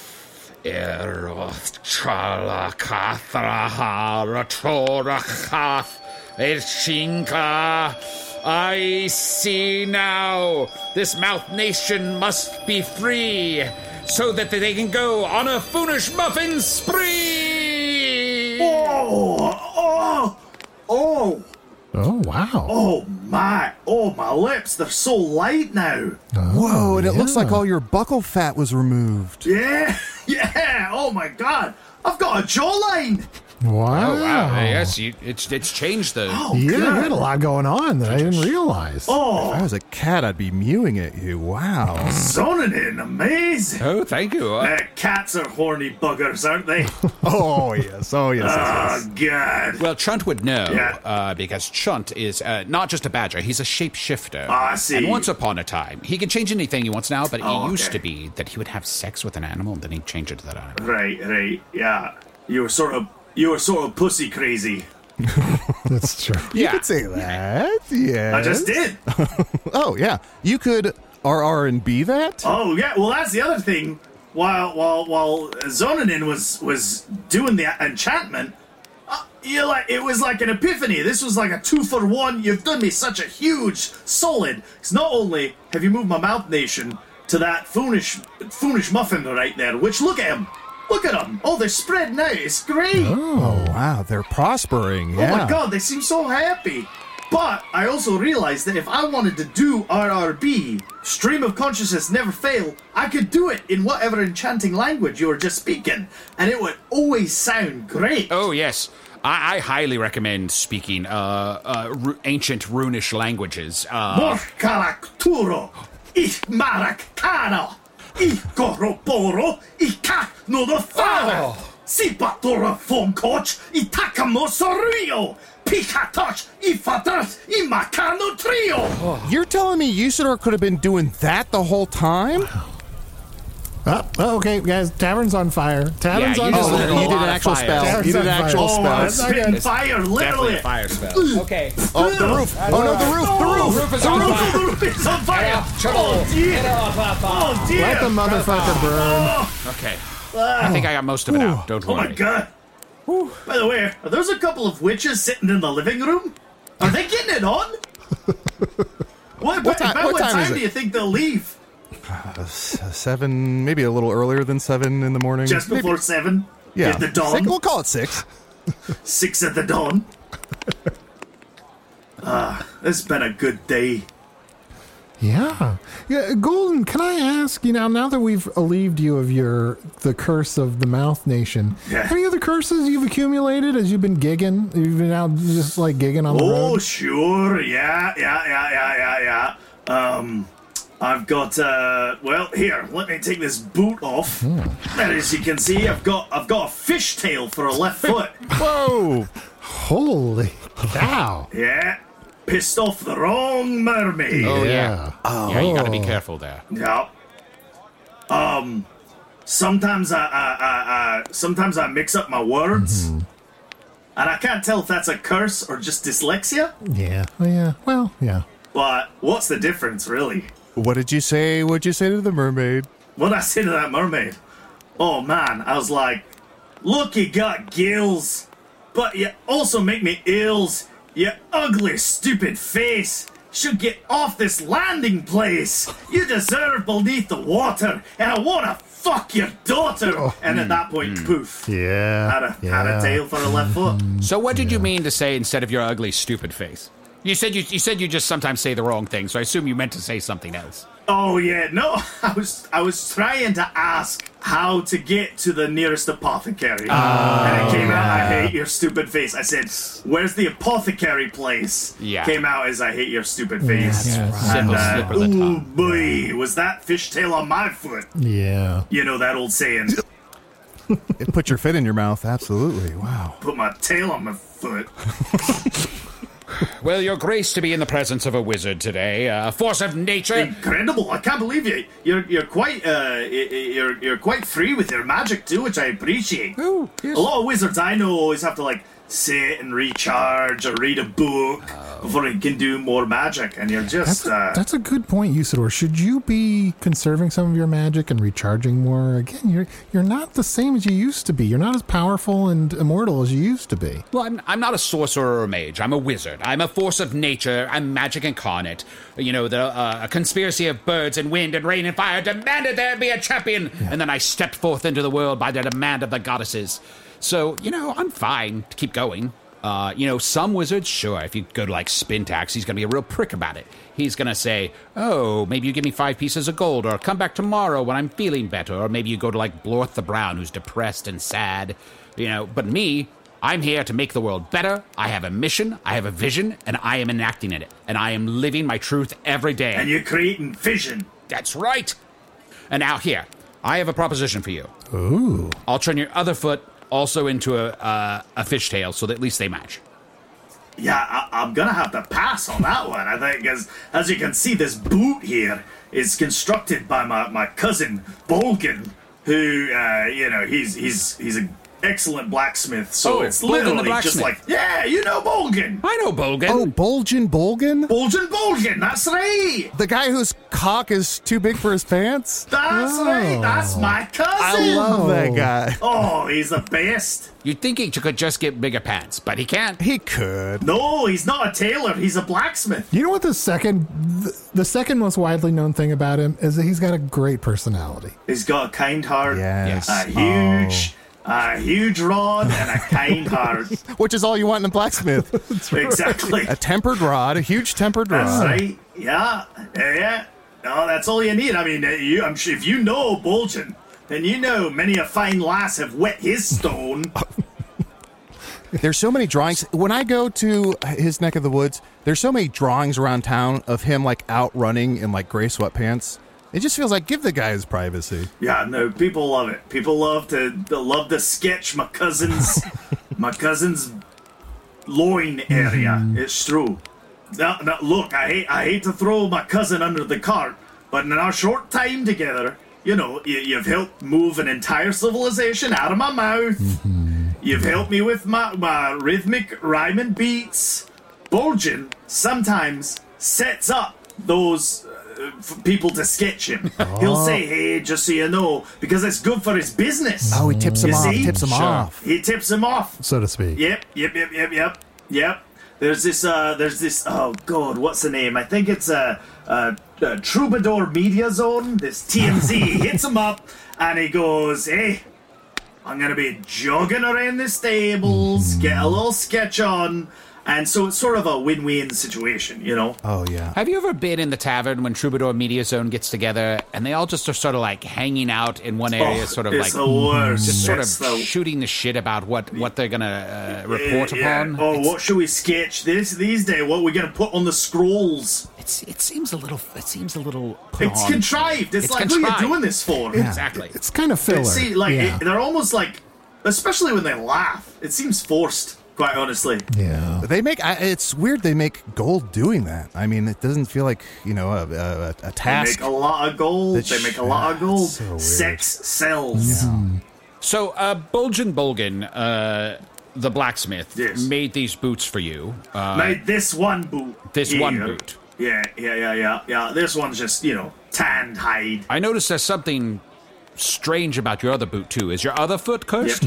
Eroth Chalakathraha Ratorachath Eshinka. I see now. This mouth nation must be free so that they can go on a foonish muffin spree. Oh, oh, oh. Oh, wow. Oh, my. Oh, my lips. They're so light now. Oh, Whoa, and it yeah. looks like all your buccal fat was removed. Yeah, yeah. Oh, my God. I've got a jawline. Wow. Oh, wow. Yes, you, it's it's changed the... Oh, Yeah, good. you had a lot going on that I didn't realize. If I Oh, was a cat, I'd be mewing at you. Wow. Zonanin, amazing. Oh, thank you. Uh, Uh, cats are horny buggers, aren't they? Oh, yes. Oh, yes. yes, Oh, God. well, Chunt would know, Yeah. uh, because Chunt is uh, not just a badger, he's a shapeshifter. Ah, I see. And once upon a time, he can change anything he wants now, but it Oh, used okay. to be that he would have sex with an animal and then he'd change it to that animal. Right, right. Yeah. You were sort of, you were sort of pussy crazy. That's true. You could say that. Yeah. I just did. Oh, yeah. You could R R and B that? Oh, yeah. Well, that's the other thing. While while while Zonanin was was doing the enchantment, uh, you like it was like an epiphany. This was like a two for one. You've done me such a huge solid. Because not only have you moved my mouth nation to that foolish foolish muffin right there, which look at him, look at them. Oh, they're spreading out. It's great. Oh, wow. They're prospering. Yeah. Oh my God, they seem so happy. But I also realized that if I wanted to do R R B, stream of consciousness never fail, I could do it in whatever enchanting language you were just speaking, and it would always sound great. Oh, yes. I, I highly recommend speaking uh, uh, ru- ancient runish languages. Uh, Morkalakturo, ich maraktano, ich koroporo, ich ka no the fara, si patora fom coach, i takamosorio. Pikatoch, Ifatras, Imakano Trio! You're telling me Usador could have been doing that the whole time? Oh, oh, okay, guys. Tavern's on fire. Tavern's Yeah, on you just Oh, lit fire. a you did an lot of actual fire. spell. Tavern's You did on an fire. actual Oh, spell. I'm spitting fire, Definitely literally! a fire spell. Okay. Oh, the roof. Oh, no, the roof. The roof. Roof is The on roof, fire. the roof is on fire! Get off, trouble. Oh dear! Get off, off, off. Oh dear! Let the motherfucker burn. Oh, Okay. I think I got most of it out. Don't oh worry. my God! By the way, are those a couple of witches sitting in the living room? Are they getting it on? What, What ti- about what what time time, is it? do you think they'll leave? Uh, s- seven, maybe a little earlier than seven in the morning. Just Maybe- before seven? Yeah. At the dawn? Six, we'll call it six. Six at the dawn. Ah, this has been a good day. Yeah. Yeah, Golden, can I ask, you know, now that we've relieved you of your the curse of the Mouth Nation, Yeah. any other curses you've accumulated as you've been gigging? You've been out just like gigging on the Oh, road? sure. Yeah, yeah, yeah, yeah, yeah, yeah. Um, I've got, uh, well, here, let me take this boot off. And as you can see, I've got, I've got a fishtail for a left foot. Whoa. Holy cow. Yeah. Pissed off the wrong mermaid. Oh, yeah. Yeah. Yeah, you gotta be careful there. Yeah. Um, sometimes I, I, I, I, sometimes I mix up my words. And I can't tell if that's a curse or just dyslexia. Yeah. Oh, yeah. Well, yeah. But what's the difference, really? What did you say? What'd you say to the mermaid? What did I say to that mermaid? Oh man, I was like, look, you got gills, but you also make me ills. You ugly, stupid face. Should get off this landing place. You deserve beneath the water, and I wanna fuck your daughter. And at that point, poof. Yeah. Had a, yeah. had a tail for a left foot. So what did you mean to say instead of your ugly, stupid face? You said you, you said you just sometimes say the wrong thing, so I assume you meant to say something else. Oh yeah, no, I was I was trying to ask how to get to the nearest apothecary. and it came out, I hate your stupid face. I said, where's the apothecary place? Yeah. Came out as I hate your stupid face. Yeah, that's And, Simple uh, slip of the ooh tongue. boy, was that fishtail on my foot? Yeah. You know that old saying, It put your fit in your mouth. Absolutely. Wow. put my tail on my foot. Well, you're graced to be in the presence of a wizard today, a force of nature. Incredible! I can't believe you. You're you're quite uh you're you're quite free with your magic too, which I appreciate. Oh, yes. A lot of wizards I know always have to like sit and recharge or read a book before they can do more magic, and you're just That's a, uh, that's a good point, Usador. Should you be conserving some of your magic and recharging more? Again, you're you're not the same as you used to be. You're not as powerful and immortal as you used to be. Well, I'm, I'm not a sorcerer or a mage. I'm a wizard. I'm a force of nature. I'm magic incarnate. You know, the uh, a conspiracy of birds and wind and rain and fire demanded there be a champion, and then I stepped forth into the world by the demand of the goddesses. So, you know, I'm fine to keep going. Uh, you know, some wizards, sure, if you go to, like, Spintax, he's going to be a real prick about it. He's going to say, oh, maybe you give me five pieces of gold, or come back tomorrow when I'm feeling better, or maybe you go to, like, Blorth the Brown, who's depressed and sad, you know. But me, I'm here to make the world better. I have a mission, I have a vision, and I am enacting in it. And I am living my truth every day. And you're creating vision. That's right. And now, here, I have a proposition for you. Ooh. I'll turn your other foot also into a uh, a fishtail, so that at least they match. Yeah, I, I'm gonna have to pass on that one, I think, because as you can see, this boot here is constructed by my, my cousin Bolgan, who, uh, you know, he's he's he's an excellent blacksmith, so Oh, it's Bolgan the literally just blacksmith. like, yeah, you know Bolgan. I know Bolgan. Oh, Bulgin Bolgan? Bolgan Bolgan, that's right. The guy whose cock is too big for his pants? That's Oh. right, that's my cousin. I love that guy. Oh, he's the best. You'd think he could just get bigger pants, but he can't. He could. No, he's not a tailor, he's a blacksmith. You know what the second the, the second most widely known thing about him is that he's got a great personality. He's got a kind heart, Yes. a huge, a huge rod, and a kind heart. Which is all you want in a blacksmith. Exactly. A tempered rod, a huge tempered That's rod. right. Yeah. Yeah. yeah. No, that's all you need. I mean, uh, you, I'm sure if you know Bolton, then you know many a fine lass have wet his stone. There's so many drawings. When I go to his neck of the woods, there's so many drawings around town of him like out running in like gray sweatpants. It just feels like give the guy his privacy. Yeah, no, people love it. People love to they love to sketch my cousin's my cousin's loin area. Mm-hmm. It's true. Now, now, look, I hate I hate to throw my cousin under the cart, but in our short time together, you know, you, you've helped move an entire civilization out of my mouth. Mm-hmm. You've helped me with my, my rhythmic rhyming beats. Bulgin sometimes sets up those uh, for people to sketch him. He'll say, hey, just so you know, because it's good for his business. Oh, he tips him You off. see? Tips him Sure. off. He tips him off. So to speak. Yep, yep, yep, yep, yep, yep. There's this, uh, there's this, oh god, what's the name? I think it's a, a, a Troubadour Media Zone. This T M Z hits him up and he goes, hey, I'm gonna be jogging around the stables, get a little sketch on. And so it's sort of a win-win situation, you know? Oh, yeah. Have you ever been in the tavern when Troubadour Media Zone gets together and they all just are sort of like hanging out in one area, Oh, sort of it's like the worst. just sort of It's the- shooting the shit about what, what they're gonna uh, report Uh, yeah. upon? Oh, It's- what should we sketch this these days? What are we gonna put on the scrolls? It's, it seems a little. It seems a little. Put It's on. contrived. It's, It's like, who are contrived. you doing this for? Exactly. It's kind of filler. But see, like, yeah. it, they're almost like, especially when they laugh, it seems forced, quite honestly. yeah. They make, I- it's weird they make gold doing that. I mean, it doesn't feel like, you know, a, a, a They task. make a lot of gold. That's- They make a lot of yeah, gold. it's so weird. Sex sells. So, uh, Bulgin Bolgan, uh, the blacksmith, Yes. made these boots for you. Uh, Made this one boot. this here. one boot. Yeah, yeah, yeah, yeah, yeah. This one's just, you know, tanned hide. I noticed there's something strange about your other boot too. Is your other foot cursed? Yep.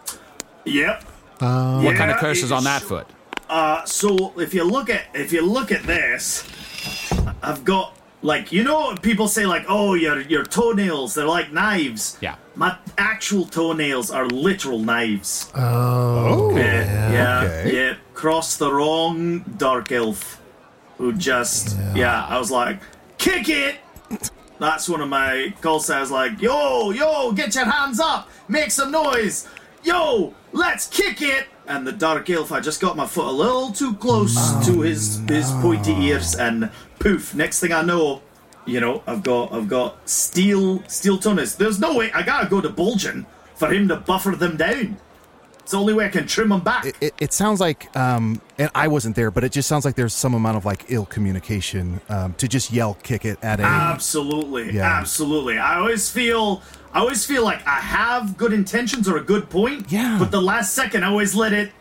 Yep. What kind of curse is on that foot? Uh, so if you look at if you look at this, I've got like you know people say like oh your your toenails they're like knives. Yeah. My actual toenails are literal knives. Oh. Yeah, yeah, okay. yeah. Cross the wrong dark elf who just yeah. I was like kick it. That's one of my call signs. Like yo yo get your hands up, make some noise. Yo, let's kick it! And the dark elf, I just got my foot a little too close to his his pointy ears, and poof! Next thing I know, you know, I've got I've got steel steel toenails. There's no way I gotta go to Bulgin for him to buffer them down. It's the only way I can trim them back. It, it, it sounds like, um, and I wasn't there, but it just sounds like there's some amount of like ill communication um, to just yell, kick it at a. Absolutely, Yeah. absolutely. I always feel, I always feel like I have good intentions or a good point. Yeah. But the last second, I always let it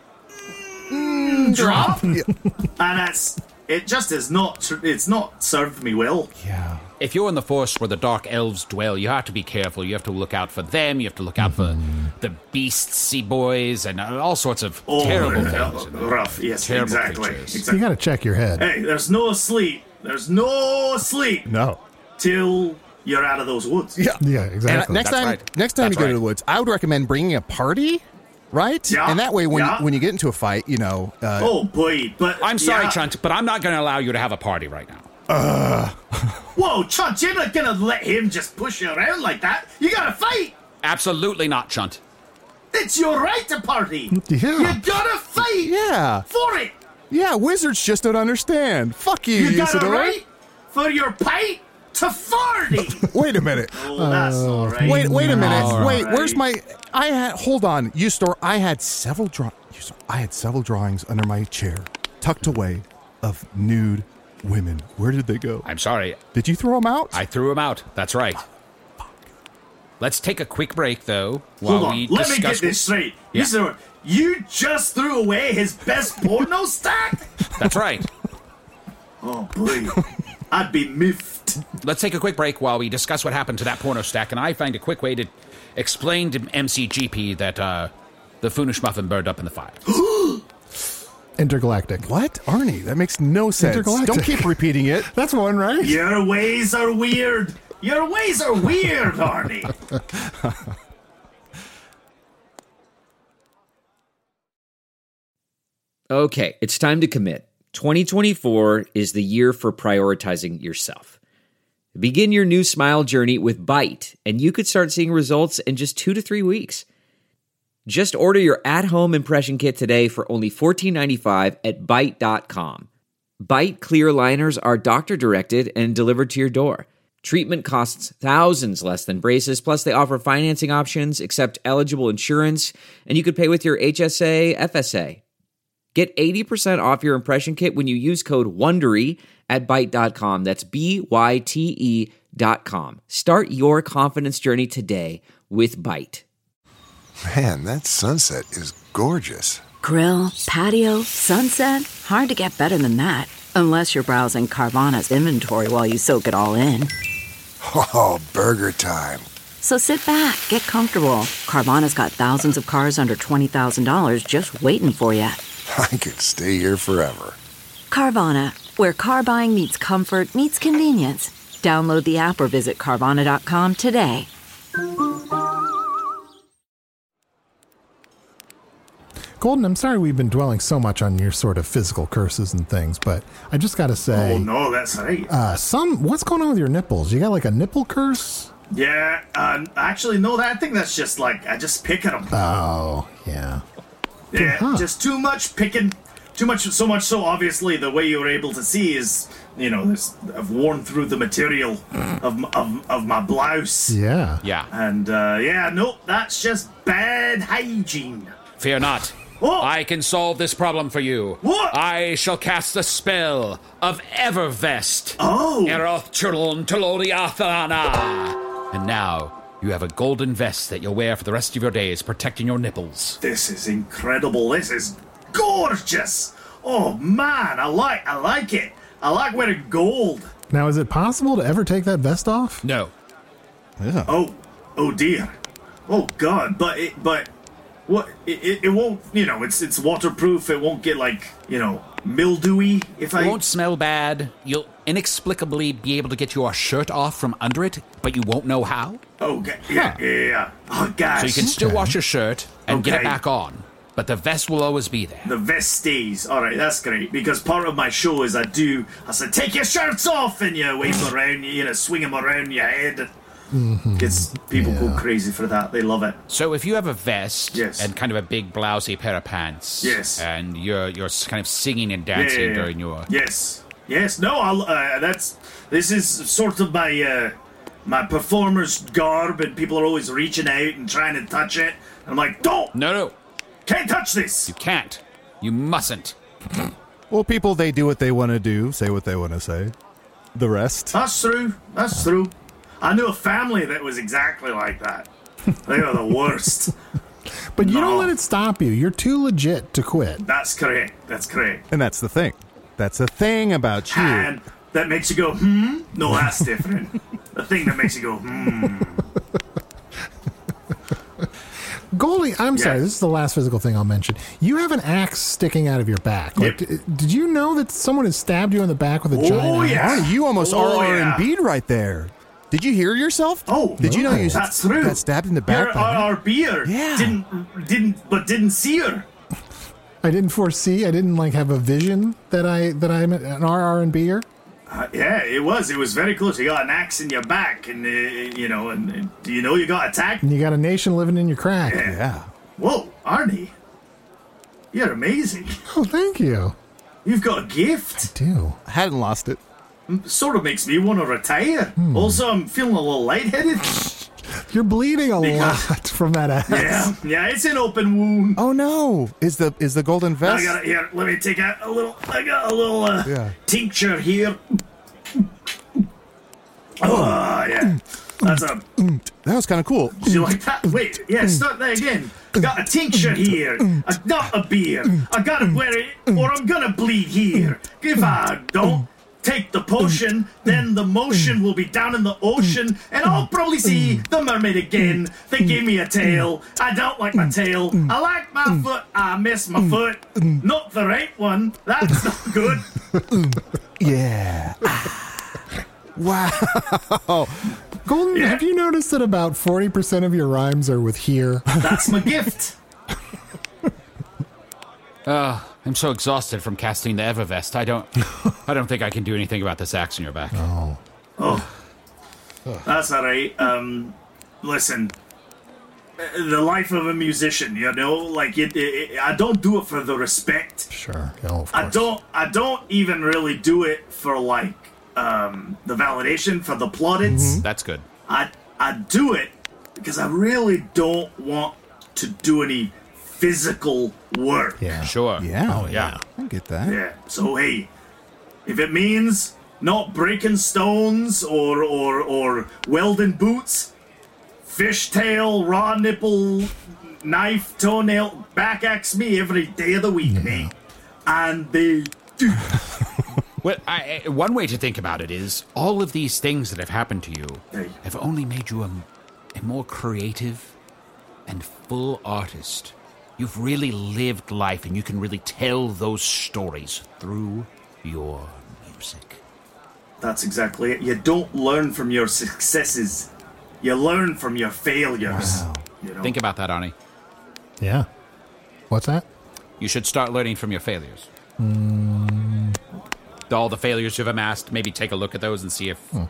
mm, drop, and that's it. Just is not. It's not served me well. Yeah. If you're in the forest where the dark elves dwell, you have to be careful. You have to look out for them. You have to look out for the beasts, sea boys, and all sorts of Oh, terrible uh, things. rough. Yes, Terrible exactly. creatures. You Exactly. got to check your head. Hey, there's no sleep. There's no sleep No. till you're out of those woods. Yeah. Yeah, And exactly. next That's time, right. next time That's you go right. to the woods, I would recommend bringing a party right? Yeah. And that way, when Yeah. you, when you get into a fight, you know. Uh, Oh, boy, but... I'm sorry, yeah. Chunt, but I'm not going to allow you to have a party right now. Uh. Whoa, Chunt, you're not gonna let him just push you around like that. You gotta fight. Absolutely not, Chunt. It's your right to party. Yeah. You gotta fight. Yeah. For it. Yeah, wizards just don't understand. Fuck you, You got a Usador. right for your pint to farty. Wait a minute. Oh, that's all right. Wait, wait a minute. All Wait, right. where's my? I had. Hold on, Usador. I had several draw. Usador, I had several drawings under my chair, tucked away, of nude women. Where did they go? I'm sorry. Did you throw them out? I threw him out. That's right. Let's take a quick break, though, while Hold on. we Let me discuss... get this straight. Yeah. You, you just threw away his best porno stack? That's right. Oh, boy. I'd be miffed. Let's take a quick break while we discuss what happened to that porno stack, and I find a quick way to explain to M C G P that uh, the Foonish Muffin burned up in the fire. Intergalactic. What? Arnie, that makes no sense. Intergalactic. Don't keep repeating it. That's one, right? Your ways are weird. Your ways are weird, Arnie. Okay, it's time to commit. twenty twenty-four is the year for prioritizing yourself. Begin your new smile journey with Byte, and you could start seeing results in just two to three weeks. Just order your at-home impression kit today for only fourteen ninety-five at byte dot com. Byte clear liners are doctor-directed and delivered to your door. Treatment costs thousands less than braces, plus they offer financing options, accept eligible insurance, and you could pay with your H S A, F S A. Get eighty percent off your impression kit when you use code WONDERY at byte dot com. That's B Y T E dot com. Start your confidence journey today with Byte. Man, that sunset is gorgeous. Grill, patio, sunset. Hard to get better than that. Unless you're browsing Carvana's inventory while you soak it all in. Oh, burger time. So sit back, get comfortable. Carvana's got thousands of cars under twenty thousand dollars just waiting for you. I could stay here forever. Carvana, where car buying meets comfort, meets convenience. Download the app or visit Carvana dot com today. Golden, I'm sorry we've been dwelling so much on your sort of physical curses and things, but I just got to say... Oh, no, that's right. Uh, some, what's going on with your nipples? You got like a nipple curse? Yeah, uh, actually, no, that, I think that's just like, I just pick at them. Oh, yeah. Yeah, Huh. just too much picking. Too much, so much so obviously the way you were able to see is, you know, this, I've worn through the material of, m- of, of my blouse. Yeah. Yeah. And, uh, yeah, no, that's just bad hygiene. Fear not. What? I can solve this problem for you. What? I shall cast the spell of Evervest. Oh. Eroth Churlon Teloriathana. And now you have a golden vest that you'll wear for the rest of your days, protecting your nipples. This is incredible. This is gorgeous. Oh, man, I like, I like it. I like wearing gold. Now, is it possible to ever take that vest off? No. Yeah. Oh, oh dear. Oh, God, but it, but... What it, it, it won't, you know, it's it's waterproof. It won't get like, you know, mildewy if I It won't smell bad. You'll inexplicably be able to get your shirt off from under it, but you won't know how. Oh, okay. yeah, Huh. yeah, yeah. Oh, gosh. So you can still wash your shirt and get it Okay. back on, but the vest will always be there. The vest stays. All right, that's great. Because part of my show is I do, I said, take your shirts off, and you wave them around, you know, swing them around your head. Mm-hmm. Gets people Yeah. go crazy for that. They love it. So if you have a vest Yes. and kind of a big blousy pair of pants, Yes. and you're you're kind of singing and dancing Yeah, yeah, yeah. during your Yes, yes. No, I'll. Uh, that's this is sort of my uh, my performer's garb, and people are always reaching out and trying to touch it. And I'm like, don't, no no can't touch this. you can't, you mustn't. Well, people, they do what they want to do, say what they want to say. The rest. That's true. That's true. I knew a family that was exactly like that. They are the worst. But you No. don't let it stop you. You're too legit to quit. That's correct. That's correct. And that's the thing. That's the thing about you. And that makes you go, hmm? No, that's different. The thing that makes you go, hmm. Goldie, I'm Yeah. sorry, this is the last physical thing I'll mention. You have an axe sticking out of your back. Like, Yep. d- did you know that someone has stabbed you in the back with a Oh, giant axe? yeah. Arnie, you almost Oh, R R yeah. and B'd right there. Did you hear yourself? Oh, did you know you that's true. got stabbed in the back? Our, by our, that? our beer Yeah. didn't didn't but didn't see her. I didn't foresee. I didn't like have a vision that I that I'm an R R and Beer. Uh, yeah, it was. It was very close. You got an axe in your back, and uh, you know, and, and do you know you got attacked? And you got a nation living in your crack. Yeah. Yeah. Whoa, Arnie, you're amazing. Oh, thank you. You've got a gift. Do. I hadn't lost it. Sort of makes me want to retire. Hmm. Also, I'm feeling a little lightheaded. You're bleeding a Because- lot from that axe. Yeah, yeah, it's an open wound. Oh no! Is the is the golden vest? I got it here. Let me take out a little. I got a little uh, Yeah. tincture here. Oh yeah, that's a. That was kind of cool. Do you like that? Wait, yeah, start that again. Got a tincture here, a, not a beer. I gotta wear it, or I'm gonna bleed here. If I don't take the potion, then the motion will be down in the ocean, and I'll probably see the mermaid again. They gave me a tail. I don't like my tail. I like my foot. I miss my foot. Not the right one. That's not good. Yeah. Wow. Golden, Yeah. have you noticed that about forty percent of your rhymes are with here? That's my gift. Uh, I'm so exhausted from casting the Evervest. I don't, I don't think I can do anything about this axe in your back. Oh. Oh, that's all right. Um, listen, uh, the life of a musician, you know, like it, it, it- I don't do it for the respect. Sure. Oh, of course. I don't. I don't even really do it for like um, the validation for the plaudits. That's good. I I do it because I really don't want to do any physical work. Yeah. Sure. Yeah. Oh, yeah. I get that. Yeah. So hey, if it means not breaking stones or or or welding boots, fishtail, raw nipple, knife, toenail, back axe me every day of the week, mate. And they do. Well, I, I- one way to think about it is all of these things that have happened to you Hey. have only made you a, a more creative and full artist. You've really lived life, and you can really tell those stories through your music. That's exactly it. You don't learn from your successes. You learn from your failures. Wow. You know? Think about that, Arnie. Yeah. What's that? You should start learning from your failures. Mm, All the failures you've amassed, maybe take a look at those and see if Hmm.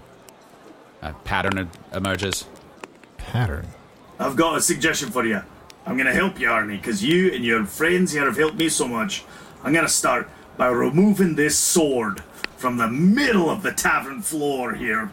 a pattern e- emerges. pattern. I've got a suggestion for you. I'm gonna help you, Arnie, because you and your friends here have helped me so much. I'm gonna start by removing this sword from the middle of the tavern floor here.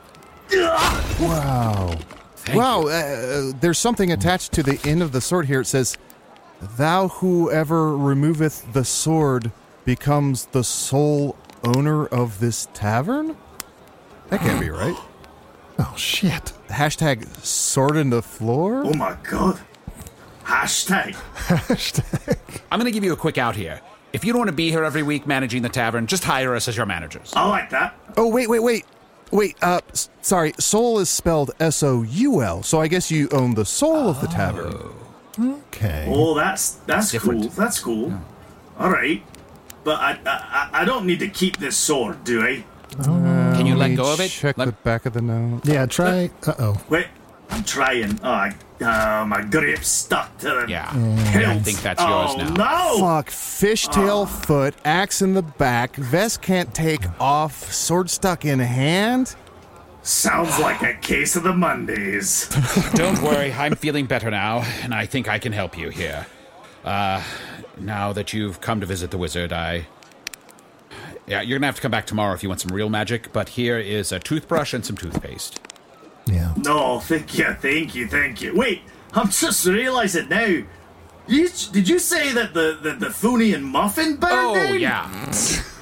Ugh! Wow. Thank wow. Uh, there's something attached to the end of the sword here. It says, "Thou whoever removeth the sword becomes the sole owner of this tavern." That can't be right. Oh, shit. Hashtag sword in the floor. Oh my god. Hashtag. Hashtag. I'm going to give you a quick out here. If you don't want to be here every week managing the tavern, just hire us as your managers. I like that. Oh, wait, wait, wait. Wait, uh, s- sorry. Soul is spelled S O U L, so I guess you own the soul of the tavern. Okay. Oh, that's that's Different. cool. That's cool. All right, but I, I I don't need to keep this sword, do I? Can you Let let me go of it? Check Let- the back of the note. Yeah, try. Uh oh. Wait, I'm trying. Oh, I, uh, my grip's stuck to the. Yeah. hilt. I think that's oh, yours now. No! Fuck, fishtail Oh. foot, axe in the back, vest can't take off, sword stuck in hand. Sounds like a case of the Mondays. Don't worry, I'm feeling better now, and I think I can help you here. Uh, now that you've come to visit the wizard, I... Yeah, you're gonna have to come back tomorrow if you want some real magic, but here is a toothbrush and some toothpaste. Yeah. No, thank you, thank you, thank you. Wait, I'm just realizing now. You, did you say that the, the, the Thunian muffin burned Oh, down? yeah.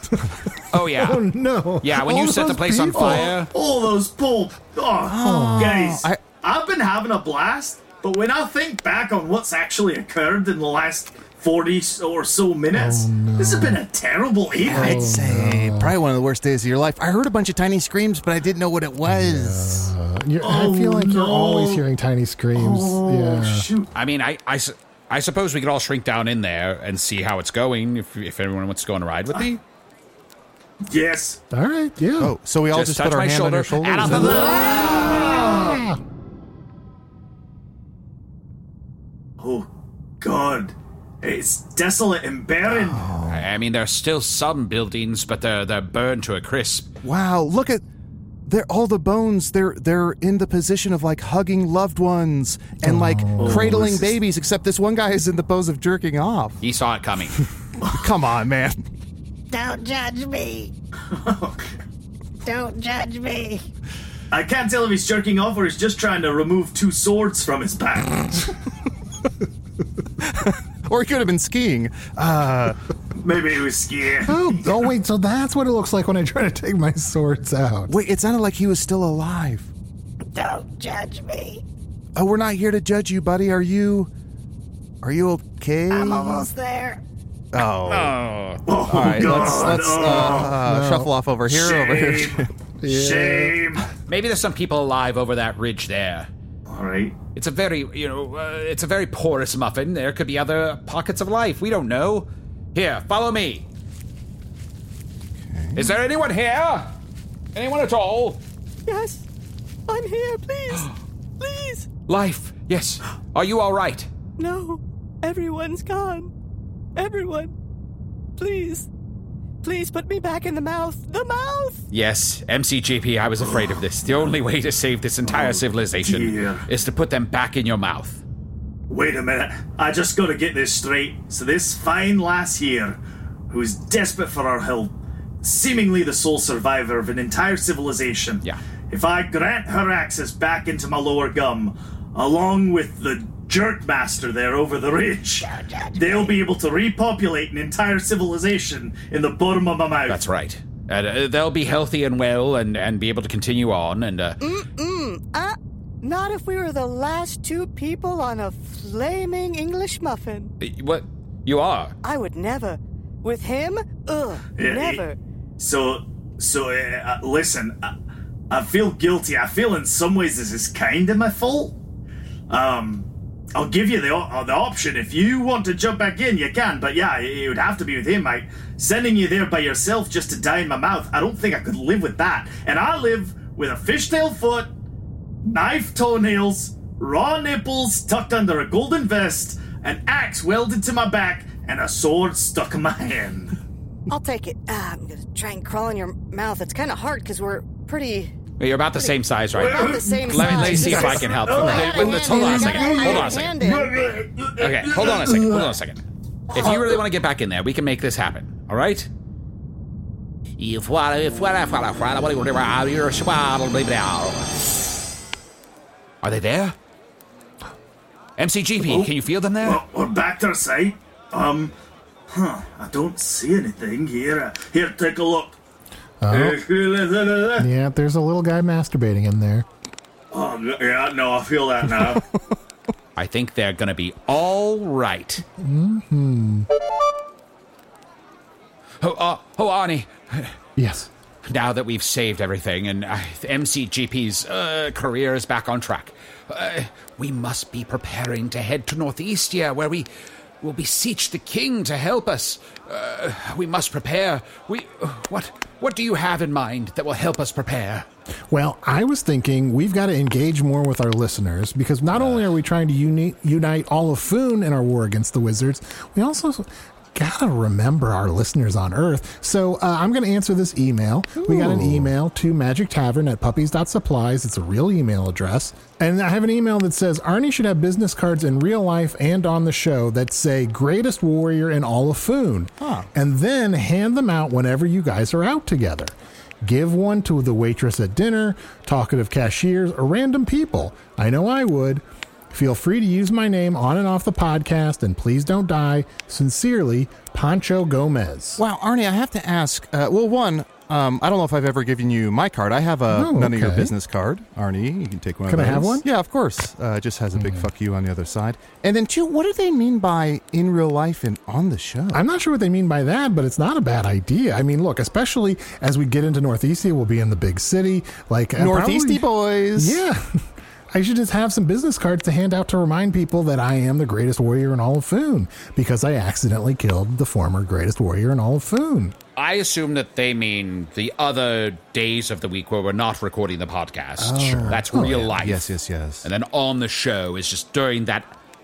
Oh, yeah. Oh, no. Yeah, when All you set the those place on people. fire... All those poor... Oh, guys, I- I've been having a blast, but when I think back on what's actually occurred in the last forty or so minutes, Oh, no. this has been a terrible evening. I'd say probably one of the worst days of your life. I heard a bunch of tiny screams, but I didn't know what it was. Uh, you're, Oh, I feel like you're no. always hearing tiny screams. Oh, yeah. shoot. I mean, I, I, su- I suppose we could all shrink down in there and see how it's going, if, if everyone wants to go on a ride with me. Yes. All right. Yeah. Oh, so we all Just just, touch put our my hand on shoulder, your shoulder? and Is I'll- that- Oh, God. It's desolate and barren. Oh. I mean, there's still some buildings, but they're they're burned to a crisp. Wow, look at they're all the bones. They're they're in the position of like hugging loved ones and like oh, cradling is... babies, except this one guy is in the pose of jerking off. He saw it coming. Come on, man. Don't judge me. Don't judge me. I can't tell if he's jerking off or he's just trying to remove two swords from his back. Or he could have been skiing. Uh, Maybe he was skiing. Oh, oh, wait, so that's what it looks like when I try to take my swords out. Wait, it sounded like he was still alive. Don't judge me. Oh, we're not here to judge you, buddy. Are you... Are you okay? I'm almost there. Oh. Oh. Oh, All right, God. let's, let's uh, uh, no. shuffle off over here, Shame. over here. Yeah. Shame. Maybe there's some people alive over that ridge there. All right. It's a very, you know, uh, it's a very porous muffin. There could be other pockets of life. We don't know. Here, follow me. Okay. Is there anyone here? Anyone at all? Yes, I'm here, please. Please. Life, yes. Are you all right? No, everyone's gone. Everyone. Please. Please put me back in the mouth. The mouth! Yes, M C G P, I was afraid of this. The only way to save this entire oh, civilization dear. is to put them back in your mouth. Wait a minute. I just gotta get this straight. So this fine lass here, who's desperate for our help, seemingly the sole survivor of an entire civilization. Yeah. If I grant her access back into my lower gum, along with the jerk master there over the ridge, they'll be able to repopulate an entire civilization in the bottom of my mouth. That's right. And uh, they'll be healthy and well and, and be able to continue on and... Uh, Mm-mm. Uh, not if we were the last two people on a flaming English muffin. what? You are? I would never. With him? Ugh, Yeah, never. So, so, uh, listen, I, I feel guilty. I feel in some ways this is kind of my fault. Um... I'll give you the uh, the option. If you want to jump back in, you can. But yeah, it would have to be with him, mate. Sending you there by yourself just to die in my mouth, I don't think I could live with that. And I live with a fishtail foot, knife toenails, raw nipples tucked under a golden vest, an axe welded to my back, and a sword stuck in my hand. I'll take it. Ah, I'm gonna try and crawl in your mouth. It's kind of hard because we're pretty... You're about the same size, right? About the same let me, size. Let me see if I can help. Oh, Let- let- let's hold on a second. Hold on a second. Okay, hold on a second. Hold on a second. If you really want to get back in there, we can make this happen. All right? Are they there? M C G P, Oh. can you feel them there? Well, we're back to our side. Um, huh, I don't see anything here. Here, take a look. Oh. Yeah, there's a little guy masturbating in there. Oh, yeah, no, I feel that now. I think they're gonna be all right. Mm-hmm. Oh, uh, oh, Arnie. Yes. Now that we've saved everything and uh, M C G P's uh, career is back on track, uh, we must be preparing to head to Northeastia, where we will beseech the king to help us. Uh, we must prepare. We uh, what what do you have in mind that will help us prepare? Well, I was thinking we've got to engage more with our listeners, because not only are we trying to uni- unite all of Foon in our war against the wizards, we also gotta remember our listeners on Earth. So uh, I'm going to answer this email. Ooh. We got an email to Magic Tavern at puppies dot supplies. It's a real email address. And I have an email that says, Arnie should have business cards in real life and on the show that say greatest warrior in all of Foon. Huh. And then hand them out whenever you guys are out together. Give one to the waitress at dinner, talkative cashiers, or random people. I know I would. Feel free to use my name on and off the podcast, and please don't die. Sincerely, Pancho Gomez. Wow, Arnie, I have to ask. Uh, well, one, um, I don't know if I've ever given you my card. I have a Oh, none of your okay. business card. Arnie, you can take one Can of I those. have one? Yeah, of course. Uh, it just has a big fuck you on the other side. And then two, what do they mean by in real life and on the show? I'm not sure what they mean by that, but it's not a bad idea. I mean, look, especially as we get into Northeastia, we'll be in the big city. Like uh, Northeasty probably- boys. Yeah. I should just have some business cards to hand out to remind people that I am the greatest warrior in all of Foon, because I accidentally killed the former greatest warrior in all of Foon. I assume that they mean the other days of the week where we're not recording the podcast. Oh. That's Oh, real yeah. life. Yes, yes, yes. And then on the show is just during that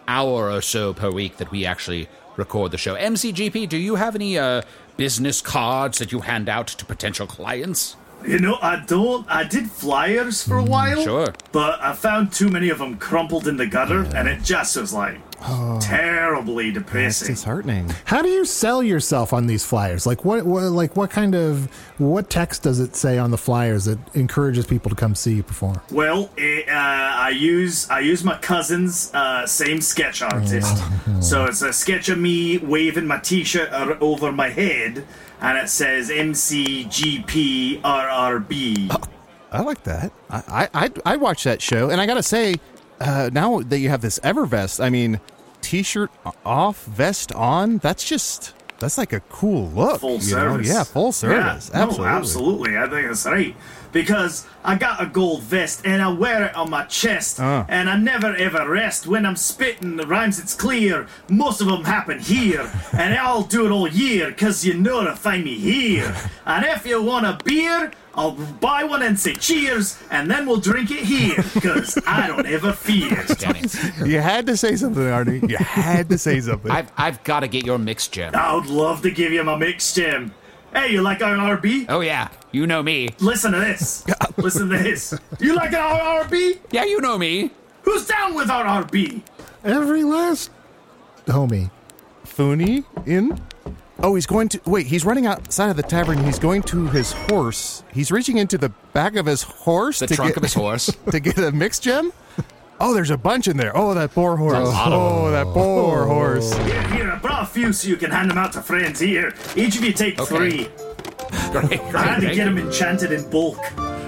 hour or so per week that we actually record the show. M C G P, do you have any uh, business cards that you hand out to potential clients? You know, I don't. I did flyers for a while. Sure. But I found too many of them crumpled in the gutter, and it just was like oh, terribly depressing. It's disheartening. How do you sell yourself on these flyers? Like what, what? Like what kind of what text does it say on the flyers that encourages people to come see you perform? Well, it, uh, I use I use my cousin's uh, same sketch artist, oh. so it's a sketch of me waving my T-shirt over my head. And it says M C G P R R B. Oh, I like that. I I I watched that show, and I gotta say, uh, now that you have this EverVest, I mean, T-shirt off, vest on. That's just that's like a cool look. Full you service. know? Yeah, full service. Yeah, absolutely. No, absolutely. I think that's right. Because I got a gold vest and I wear it on my chest, uh. and I never ever rest. When I'm spitting the rhymes, it's clear. Most of them happen here, and I'll do it all year, cause you know to find me here. And if you want a beer, I'll buy one and say cheers, and then we'll drink it here, cause I don't ever fear. You had to say something, Arnie. You had to say something. I've, I've got to get your mixed gem. I would love to give you my mixed gem. Hey, you like our R B? Oh, yeah. You know me. Listen to this. Listen to this. You like our R B? Yeah, you know me. Who's down with our R B? Every last homie. Foony in? Oh, he's going to... Wait, he's running outside of the tavern. He's going to his horse. He's reaching into the back of his horse. The to trunk get, of his horse. To get a mixed gem? Oh, there's a bunch in there. Oh, that poor horse. Oh, that poor oh. horse. Here, here, I brought a few so you can hand them out to friends. Here, each of you take okay. three. Great, great, I had to great. get them enchanted in bulk.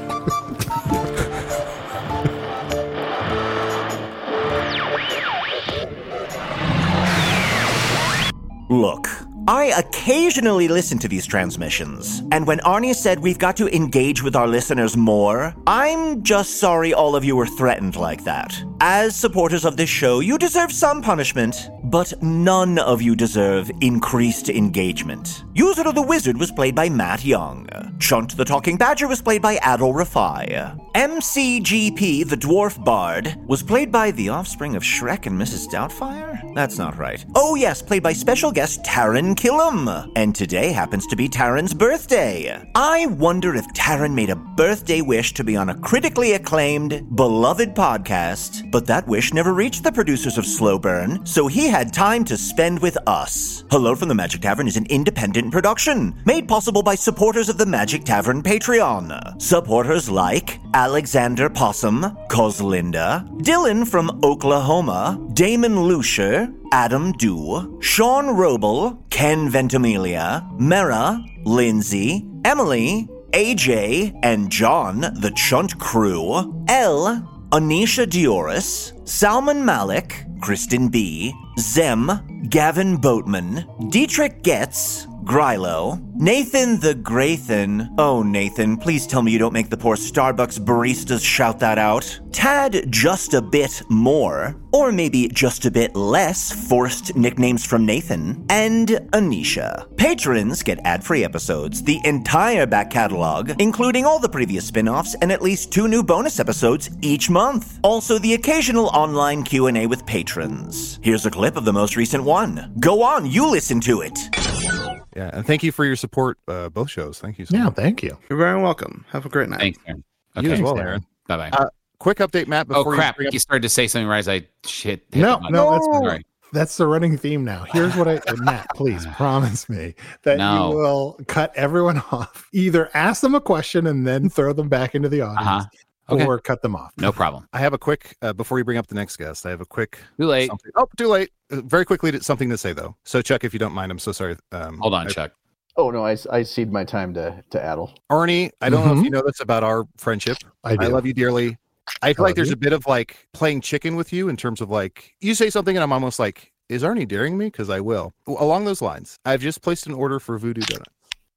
Look, I occasionally listen to these transmissions, and when Arnie said we've got to engage with our listeners more, I'm just sorry all of you were threatened like that. As supporters of this show, you deserve some punishment, but none of you deserve increased engagement. User of the Wizard was played by Matt Young. Chunt the Talking Badger was played by Adol Rafai. M C G P, the Dwarf Bard, was played by the offspring of Shrek and Missus Doubtfire? That's not right. Oh yes, played by special guest Taran Killam. And today happens to be Taran's birthday. I wonder if Taran made a birthday wish to be on a critically acclaimed, beloved podcast, but that wish never reached the producers of Slow Burn, so he had time to spend with us. Hello from the Magic Tavern is an independent production, made possible by supporters of the Magic Tavern Patreon. Supporters like Alexander Possum, Coslinda, Dylan from Oklahoma, Damon Lucier, Adam Dew, Sean Roble, Ken Ventimiglia, Mera, Lindsay, Emily, A J, and John, the Chunt Crew, L, Anisha Dioris, Salman Malik, Kristen B, Zem, Gavin Boatman, Dietrich Getz, Grylo, Nathan the Graythan. Oh, Nathan, please tell me you don't make the poor Starbucks baristas shout that out. Tad Just a Bit More, or maybe just a bit less forced nicknames from Nathan, and Anisha. Patrons get ad-free episodes, the entire back catalog, including all the previous spin-offs, and at least two new bonus episodes each month. Also, the occasional online Q and A with patrons. Here's a clip of the most recent one. Go on, you listen to it. Yeah, and thank you for your support, uh, both shows. Thank you so yeah, much. Yeah, thank you. You're very welcome. Have a great night. Thanks, Aaron. Okay. You as well, Thanks, Aaron. Bye-bye. Uh, quick update, Matt. Oh, Before crap. You, you started to say something right as I shit. hit No, the no, that's, Sorry. that's the running theme now. Here's what I, Matt, please promise me that No. you will cut everyone off. Either ask them a question and then throw them back into the audience. Uh-huh. Okay. Or cut them off. No problem. I have a quick, uh, before you bring up the next guest, I have a quick... Too late. Something. Oh, too late. Uh, very quickly, to, something to say, though. So, Chuck, if you don't mind, I'm so sorry. Um, Hold on, I, Chuck. Oh, no, I, I cede my time to, to Adel. Arnie, I don't Mm-hmm. know if you know this about our friendship. I do. I love you dearly. I feel I like there's you. a bit of, like, playing chicken with you in terms of, like, you say something and I'm almost like, is Arnie daring me? Because I will. Along those lines, I've just placed an order for Voodoo Donuts.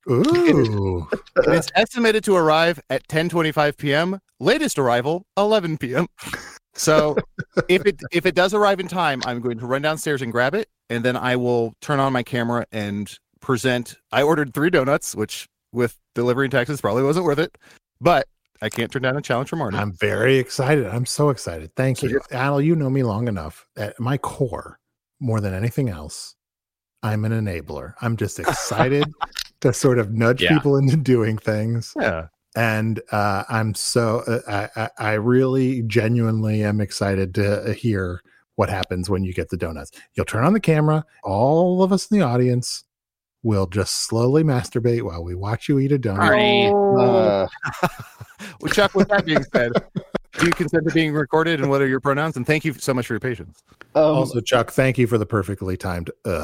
Ooh. And it's estimated to arrive at ten twenty-five p.m. Latest arrival, eleven p.m. So if it if it does arrive in time, I'm going to run downstairs and grab it, and then I will turn on my camera and present. I ordered three donuts, which with delivery and taxes probably wasn't worth it, but I can't turn down a challenge from Arnie. I'm very excited. I'm so excited. Thank So you. Al, you know me long enough. At my core, more than anything else, I'm an enabler. I'm just excited to sort of nudge Yeah. people into doing things. Yeah. And uh, I'm so, uh, I, I, I really genuinely am excited to hear what happens when you get the donuts. You'll turn on the camera. All of us in the audience will just slowly masturbate while we watch you eat a donut. Uh, well, Chuck, with that being said, do you consent to being recorded, and what are your pronouns? And thank you so much for your patience. Um, also, Chuck, thank you for the perfectly timed uh.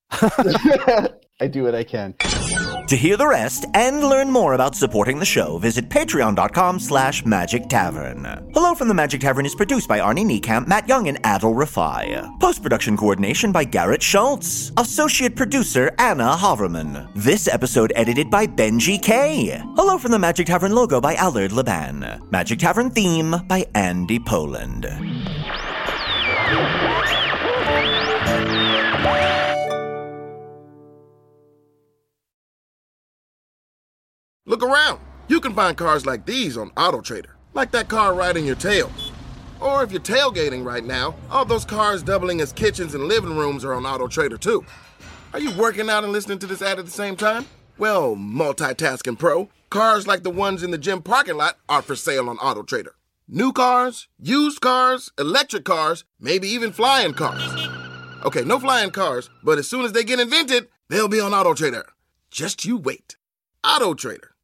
I do what I can. To hear the rest and learn more about supporting the show, visit patreon.com slash magic tavern. Hello from the Magic Tavern is produced by Arnie Niekamp, Matt Young, and Adel Rafai. Post-production coordination by Garrett Schultz. Associate producer Anna Haverman. This episode edited by Benji K. Hello from the Magic Tavern logo by Allard Laban. Magic Tavern theme by Andy Poland. Look around. You can find cars like these on AutoTrader, like that car right in your tail. Or if you're tailgating right now, all those cars doubling as kitchens and living rooms are on AutoTrader too. Are you working out and listening to this ad at the same time? Well, multitasking pro, cars like the ones in the gym parking lot are for sale on AutoTrader. New cars, used cars, electric cars, maybe even flying cars. Okay, no flying cars, but as soon as they get invented, they'll be on AutoTrader. Just you wait. AutoTrader.